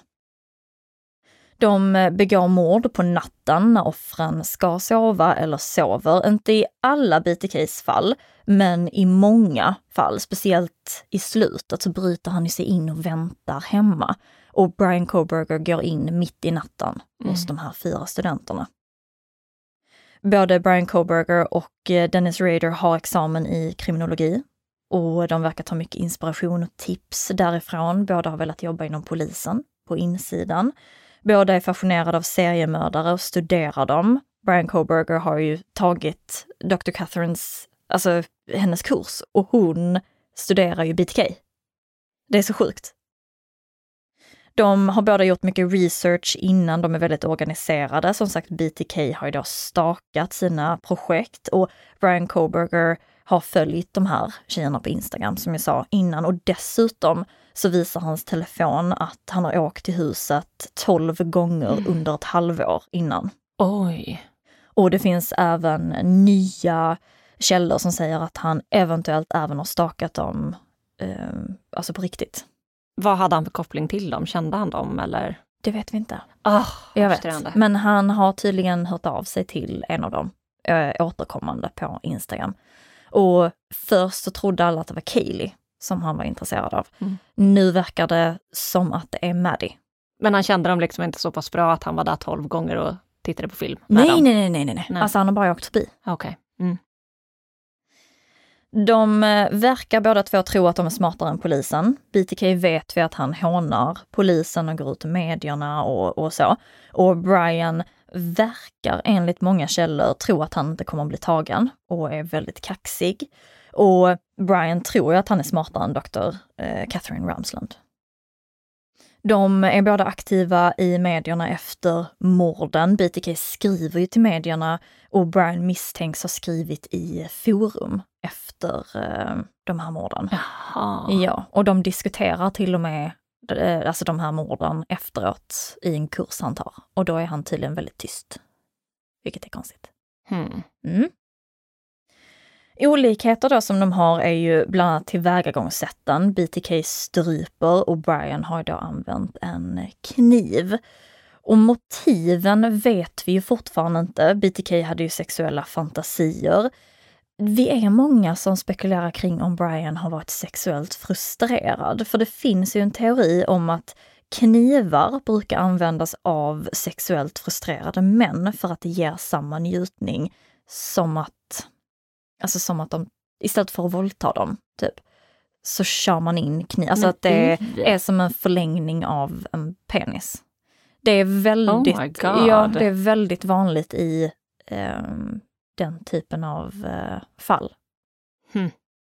De begår mord på natten när offren ska sova eller sover. Inte i alla B T K:s fall, men i många fall, speciellt i slutet, så bryter han sig in och väntar hemma. Och Bryan Kohberger går in mitt i natten mm. hos de här fyra studenterna. Både Bryan Kohberger och Dennis Rader har examen i kriminologi. Och de verkar ta mycket inspiration och tips därifrån. Båda har velat jobba inom polisen på insidan. Båda är fascinerade av seriemördare och studerar dem. Bryan Kohberger har ju tagit doktor Catherines, alltså hennes kurs, och hon studerar ju B T K. Det är så sjukt. De har båda gjort mycket research innan, de är väldigt organiserade. Som sagt, B T K har ju då stakat sina projekt och Bryan Kohberger har följt de här tjejerna på Instagram som jag sa innan. Och dessutom så visar hans telefon att han har åkt till huset tolv gånger mm. under ett halvår innan. Oj. Och det finns även nya källor som säger att han eventuellt även har stakat dem eh, alltså på riktigt. Vad hade han för koppling till dem? Kände han dem eller? Det vet vi inte. Oh, jag vet. Men han har tydligen hört av sig till en av dem äh, återkommande på Instagram. Och först så trodde alla att det var Kaylee som han var intresserad av. Mm. Nu verkar det som att det är Maddie. Men han kände dem liksom inte så pass bra att han var där tolv gånger och tittade på film? Nej, nej, nej, nej, nej, nej. Alltså han har bara åkt förbi. Okej. Okay. Mm. De verkar båda två tro att de är smartare än polisen. B T K vet vi att han hånar polisen och går ut i medierna och, och så. Och Bryan verkar enligt många källor tro att han inte kommer att bli tagen och är väldigt kaxig. Och Bryan tror ju att han är smartare än doktor eh, Catherine Ramsland. De är båda aktiva i medierna efter morden. B T K skriver ju till medierna och Bryan misstänks ha skrivit i forum efter eh, de här morden. Jaha. Ja, och de diskuterar till och med eh, alltså de här morden efteråt i en kurs han tar. Och då är han tydligen väldigt tyst. Vilket är konstigt. Hmm. Mm. Olikheter då som de har är ju bland annat tillvägagångssätten. B T K stryper och Bryan har då använt en kniv. Och motiven vet vi ju fortfarande inte. B T K hade ju sexuella fantasier. Vi är många som spekulerar kring om Bryan har varit sexuellt frustrerad. För det finns ju en teori om att knivar brukar användas av sexuellt frustrerade män för att det ger samma njutning som att Alltså som att de, istället för att våldta dem, typ, så kör man in kniv. Alltså att det är som en förlängning av en penis. Det är väldigt, oh my God. Ja, det är väldigt vanligt i, eh, den typen av eh, fall. Hmm.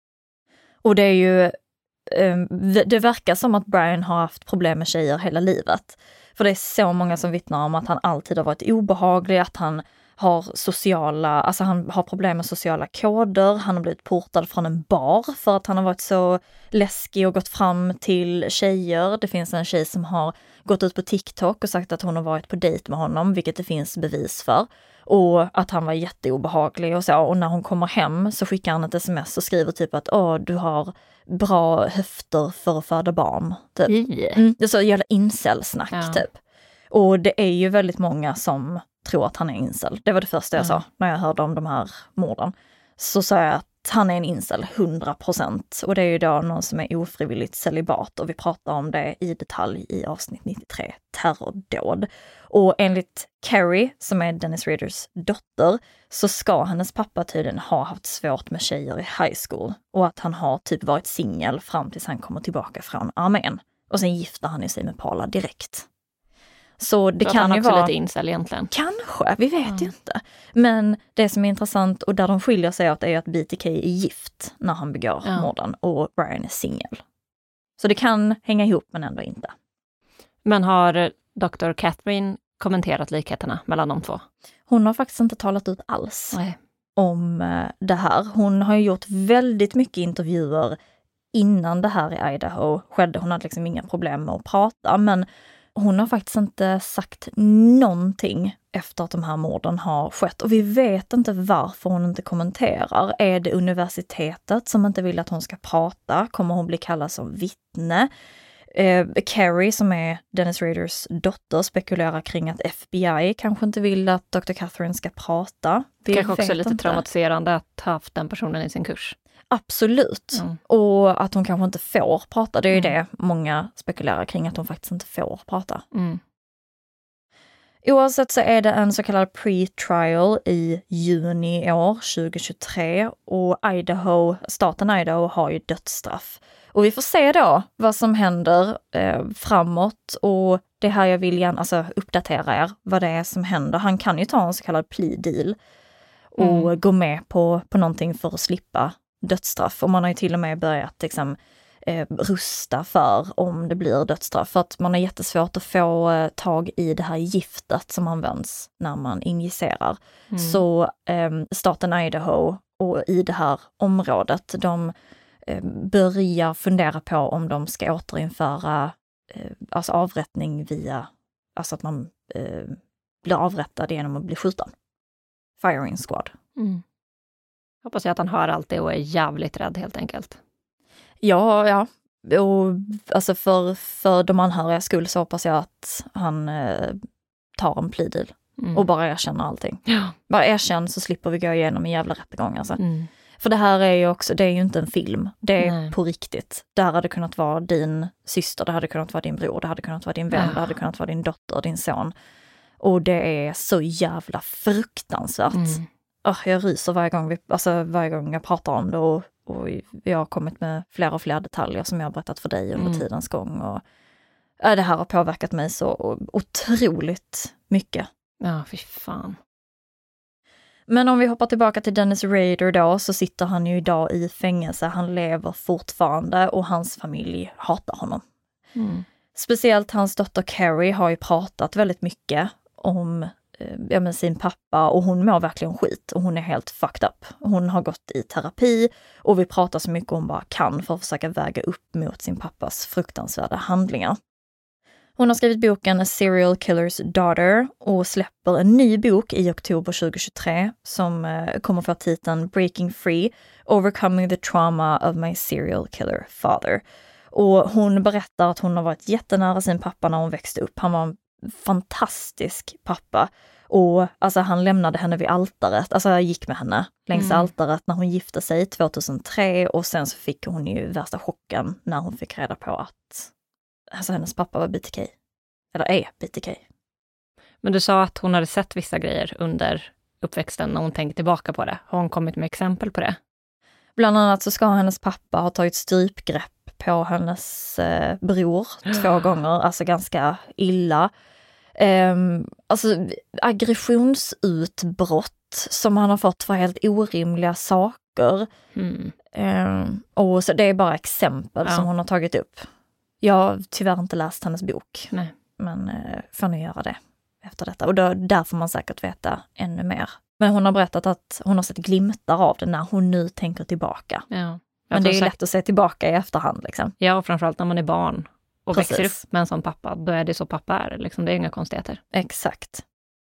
Och det är ju, eh, det verkar som att Brian har haft problem med tjejer hela livet. För det är så många som vittnar om att han alltid har varit obehaglig, att han har sociala, alltså han har problem med sociala koder, han har blivit portad från en bar för att han har varit så läskig och gått fram till tjejer. Det finns en tjej som har gått ut på TikTok och sagt att hon har varit på dejt med honom, vilket det finns bevis för. Och att han var jätteobehaglig och så. Och när hon kommer hem så skickar han ett sms och skriver typ att åh, du har bra höfter för att föda barn. Typ. Mm, det är så jävla incel-snack ja. typ. Och det är ju väldigt många som tror att han är incel. Det var det första jag mm. sa när jag hörde om de här morden. Så sa jag att han är en incel, hundra procent. Och det är ju då någon som är ofrivilligt celibat. Och vi pratar om det i detalj i avsnitt nittiotre, terrordåd. Och enligt Carrie, som är Dennis Raders dotter, så ska hennes pappa tydligen ha haft svårt med tjejer i high school. Och att han har typ varit singel fram tills han kommer tillbaka från armén. Och sen gifter han sig med Paula direkt. Så det så kan han ju också vara lite incel egentligen. Kanske, vi vet mm. ju inte. Men det som är intressant och där de skiljer sig åt är att B T K är gift när han begår ja. morden och Brian är singel. Så det kan hänga ihop men ändå inte. Men har doktor Catherine kommenterat likheterna mellan de två? Hon har faktiskt inte talat ut alls Nej. om det här. Hon har gjort väldigt mycket intervjuer innan det här i Idaho skedde. Hon hade liksom inga problem med att prata, men hon har faktiskt inte sagt någonting efter att de här morden har skett. Och vi vet inte varför hon inte kommenterar. Är det universitetet som inte vill att hon ska prata? Kommer hon bli kallad som vittne? Eh, Carrie, som är Dennis Raders dotter, spekulerar kring att F B I kanske inte vill att doktor Catherine ska prata. Vi kanske också lite inte. traumatiserande att ha haft den personen i sin kurs. Absolut. Mm. Och att hon kanske inte får prata. Det är ju mm. det många spekulerar kring, att hon faktiskt inte får prata. Mm. Oavsett så är det en så kallad pre-trial i juni i år, tjugohundratjugotre. Och Idaho, staten Idaho har ju dödsstraff. Och vi får se då vad som händer eh, framåt. Och det här jag vill gärna alltså, uppdatera er vad det är som händer. Han kan ju ta en så kallad plea deal och mm. gå med på, på någonting för att slippa dödsstraff. Och man har ju till och med börjat liksom, eh, rusta för om det blir dödsstraff. För att man har jättesvårt att få eh, tag i det här giftet som används när man injicerar. Mm. Så eh, staten Idaho och i det här området, de eh, börjar fundera på om de ska återinföra eh, alltså avrättning via, alltså att man eh, blir avrättad genom att bli skjuten. Firing squad. Mm. Hoppas jag att han hör allt det och är jävligt rädd helt enkelt. Ja, ja. Och alltså för, för de anhöriga skull så hoppas jag att han eh, tar en plea deal mm. och bara erkänner allting. Ja. Bara erkänn så slipper vi gå igenom en jävla rättegång alltså. Mm. För det här är ju också, det är ju inte en film. Det är Nej. på riktigt. Det här hade kunnat vara din syster, det hade kunnat vara din bror, det hade kunnat vara din vän, ja. det hade kunnat vara din dotter, din son. Och det är så jävla fruktansvärt. Mm. Oh, jag ryser varje gång, vi, alltså varje gång jag pratar om det och, och jag har kommit med fler och fler detaljer som jag har berättat för dig under mm. tidens gång. Och, äh, det här har påverkat mig så otroligt mycket. Ja, fy fan. Men om vi hoppar tillbaka till Dennis Rader då, så sitter han ju idag i fängelse. Han lever fortfarande och hans familj hatar honom. Mm. Speciellt hans dotter Carrie har ju pratat väldigt mycket om ja, men sin pappa och hon mår verkligen skit och hon är helt fucked up. Hon har gått i terapi och vi pratar så mycket hon bara kan för att försöka väga upp mot sin pappas fruktansvärda handlingar. Hon har skrivit boken A Serial Killer's Daughter och släpper en ny bok i oktober tjugohundratjugotre som eh, kommer få titeln Breaking Free, Overcoming the Trauma of My Serial Killer Father. Och hon berättar att hon har varit jättenära sin pappa när hon växte upp. Han var en fantastisk pappa. Och alltså han lämnade henne vid altaret, alltså jag gick med henne längs mm. altaret när hon gifte sig tjugohundratre och sen så fick hon ju värsta chocken när hon fick reda på att alltså hennes pappa var B T K. Eller är B T K. Men du sa att hon hade sett vissa grejer under uppväxten när hon tänkte tillbaka på det. Har hon kommit med exempel på det? Bland annat så ska hennes pappa ha tagit strypgrepp på hennes eh, bror två gånger, alltså ganska illa. Um, alltså aggressionsutbrott som han har fått för helt orimliga saker. Mm. Eh, och så det är bara exempel Ja. som hon har tagit upp. Jag har tyvärr inte läst hennes bok. Nej. Men eh, får ni göra det efter detta. Och då, där får man säkert veta ännu mer. Men hon har berättat att hon har sett glimtar av det när hon nu tänker tillbaka. Ja. Men det är ju sagt, lätt att se tillbaka i efterhand. Liksom. Ja, och framförallt när man är barn och Precis. växer upp med en sån pappa. Då är det så pappa är. Liksom. Det är inga konstigheter. Exakt.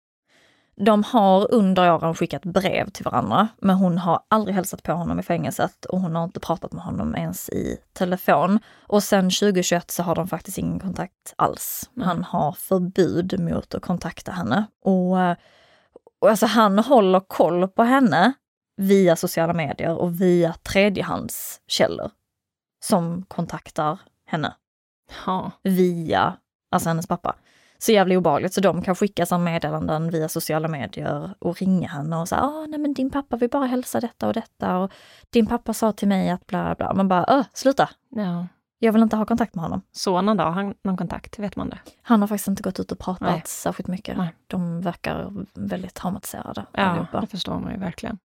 De har under åren skickat brev till varandra, men hon har aldrig hälsat på honom i fängelset och hon har inte pratat med honom ens i telefon. Och sen tjugohundratjugoett så har de faktiskt ingen kontakt alls. Mm. Han har förbud mot att kontakta henne. Och, och alltså han håller koll på henne via sociala medier och via tredjehandskällor som kontaktar henne. Ja. Via, alltså hennes pappa. Så jävla obehagligt. Så de kan skicka sådana meddelanden via sociala medier och ringa henne och säga, ah, nej men din pappa vill bara hälsa detta och detta och din pappa sa till mig att bla bla. Man bara, öh, sluta. Ja. Jag vill inte ha kontakt med honom. Sonen då, har han någon kontakt? Vet man det? Han har faktiskt inte gått ut och pratat Nej. särskilt mycket. Nej. De verkar väldigt traumatiserade. Ja, allihopa. det förstår man ju verkligen.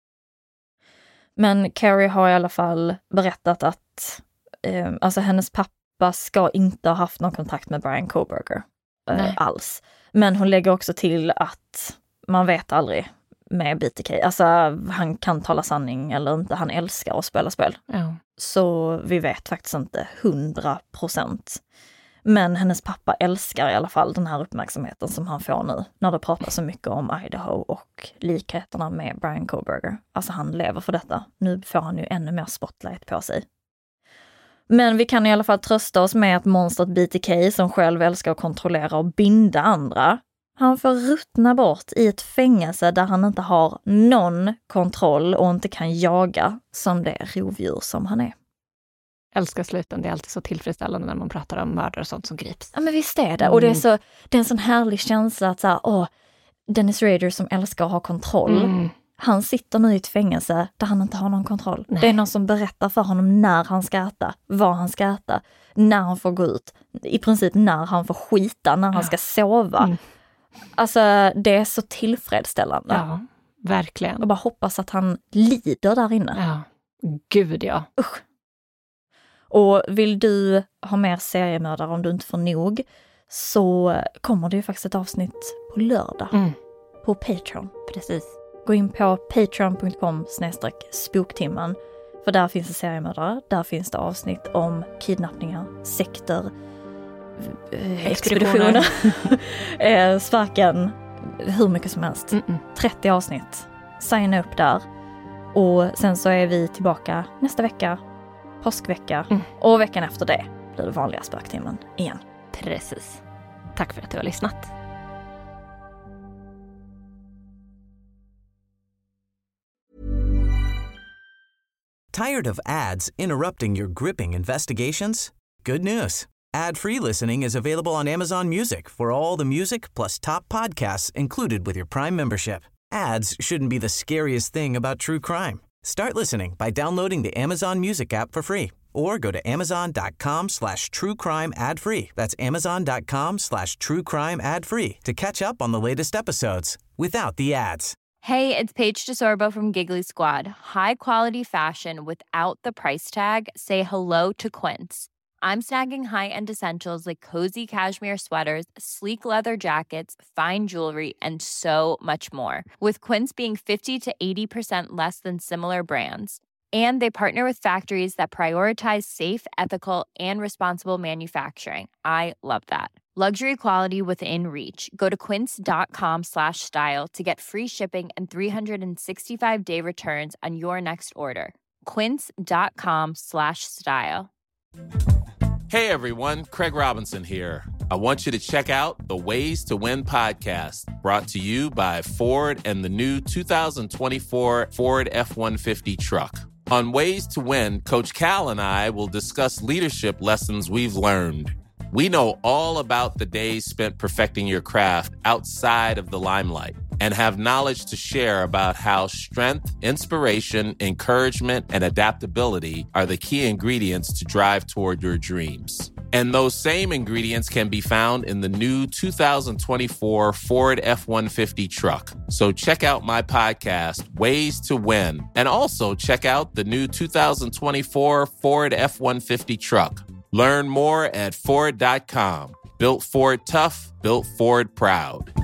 Men Carrie har i alla fall berättat att eh, alltså hennes pappa ska inte ha haft någon kontakt med Bryan Kohberger eh, alls. Men hon lägger också till att man vet aldrig med B T K. Alltså han kan tala sanning eller inte. Han älskar att spela spel. Ja. Så vi vet faktiskt inte hundra procent. Men hennes pappa älskar i alla fall den här uppmärksamheten som han får nu. När det pratar så mycket om Idaho och likheterna med Bryan Kohberger. Alltså han lever för detta. Nu får han ju ännu mer spotlight på sig. Men vi kan i alla fall trösta oss med att monstret B T K som själv älskar att kontrollera och binda andra. Han får ruttna bort i ett fängelse där han inte har någon kontroll och inte kan jaga som det rovdjur som han är. Älskar sluten, det är alltid så tillfredsställande när man pratar om mördare och sånt som grips. Ja men visst är det. Och det är, så, det är en sån härlig känsla att så här, åh, Dennis Rader som älskar att ha kontroll. Mm. Han sitter nu i ett fängelse där han inte har någon kontroll. Nej. Det är någon som berättar för honom när han ska äta, vad han ska äta, när han får gå ut. I princip när han får skita, när han ska sova. Mm. Alltså det är så tillfredsställande. Ja, verkligen. Och bara hoppas att han lider där inne. Ja, gud ja. Usch. Och vill du ha mer seriemördare om du inte får nog, så kommer det ju faktiskt ett avsnitt på lördag. Mm. På Patreon. Precis. Gå in på patreon punkt com snedstreck spoktimman. För där finns det seriemördare. Där finns det avsnitt om kidnappningar, sekter, eh, expeditioner, eh, sparken, hur mycket som helst. Mm-mm. trettio avsnitt. Signa upp där. Och sen så är vi tillbaka nästa vecka, påskvecka. Mm. Och veckan efter det blir det vanliga spöktimmen igen. Precis. Tack för att du har lyssnat. Tired of ads interrupting your gripping investigations? Good news. Ad-free listening is available on Amazon Music for all the music plus top podcasts included with your Prime membership. Ads shouldn't be the scariest thing about true crime. Start listening by downloading the Amazon Music app for free or go to amazon.com slash true crime ad free. That's amazon.com slash true crime ad free to catch up on the latest episodes without the ads. Hey, it's Paige DeSorbo from Giggly Squad. High quality fashion without the price tag. Say hello to Quince. I'm snagging high-end essentials like cozy cashmere sweaters, sleek leather jackets, fine jewelry, and so much more. With Quince being fifty to eighty percent less than similar brands. And they partner with factories that prioritize safe, ethical, and responsible manufacturing. I love that. Luxury quality within reach. Go to quince.com slash style to get free shipping and three sixty-five day returns on your next order. Quince.com slash style. Hey everyone, Craig Robinson here. I want you to check out the Ways to Win podcast, brought to you by Ford and the new two thousand twenty-four Ford F one fifty truck. On Ways to Win, Coach Cal and I will discuss leadership lessons we've learned. We know all about the days spent perfecting your craft outside of the limelight and have knowledge to share about how strength, inspiration, encouragement, and adaptability are the key ingredients to drive toward your dreams. And those same ingredients can be found in the new two thousand twenty-four Ford F one fifty truck. So check out my podcast, Ways to Win, and also check out the new two thousand twenty-four Ford F one fifty truck. Learn more at Ford dot com. Built Ford tough, built Ford proud.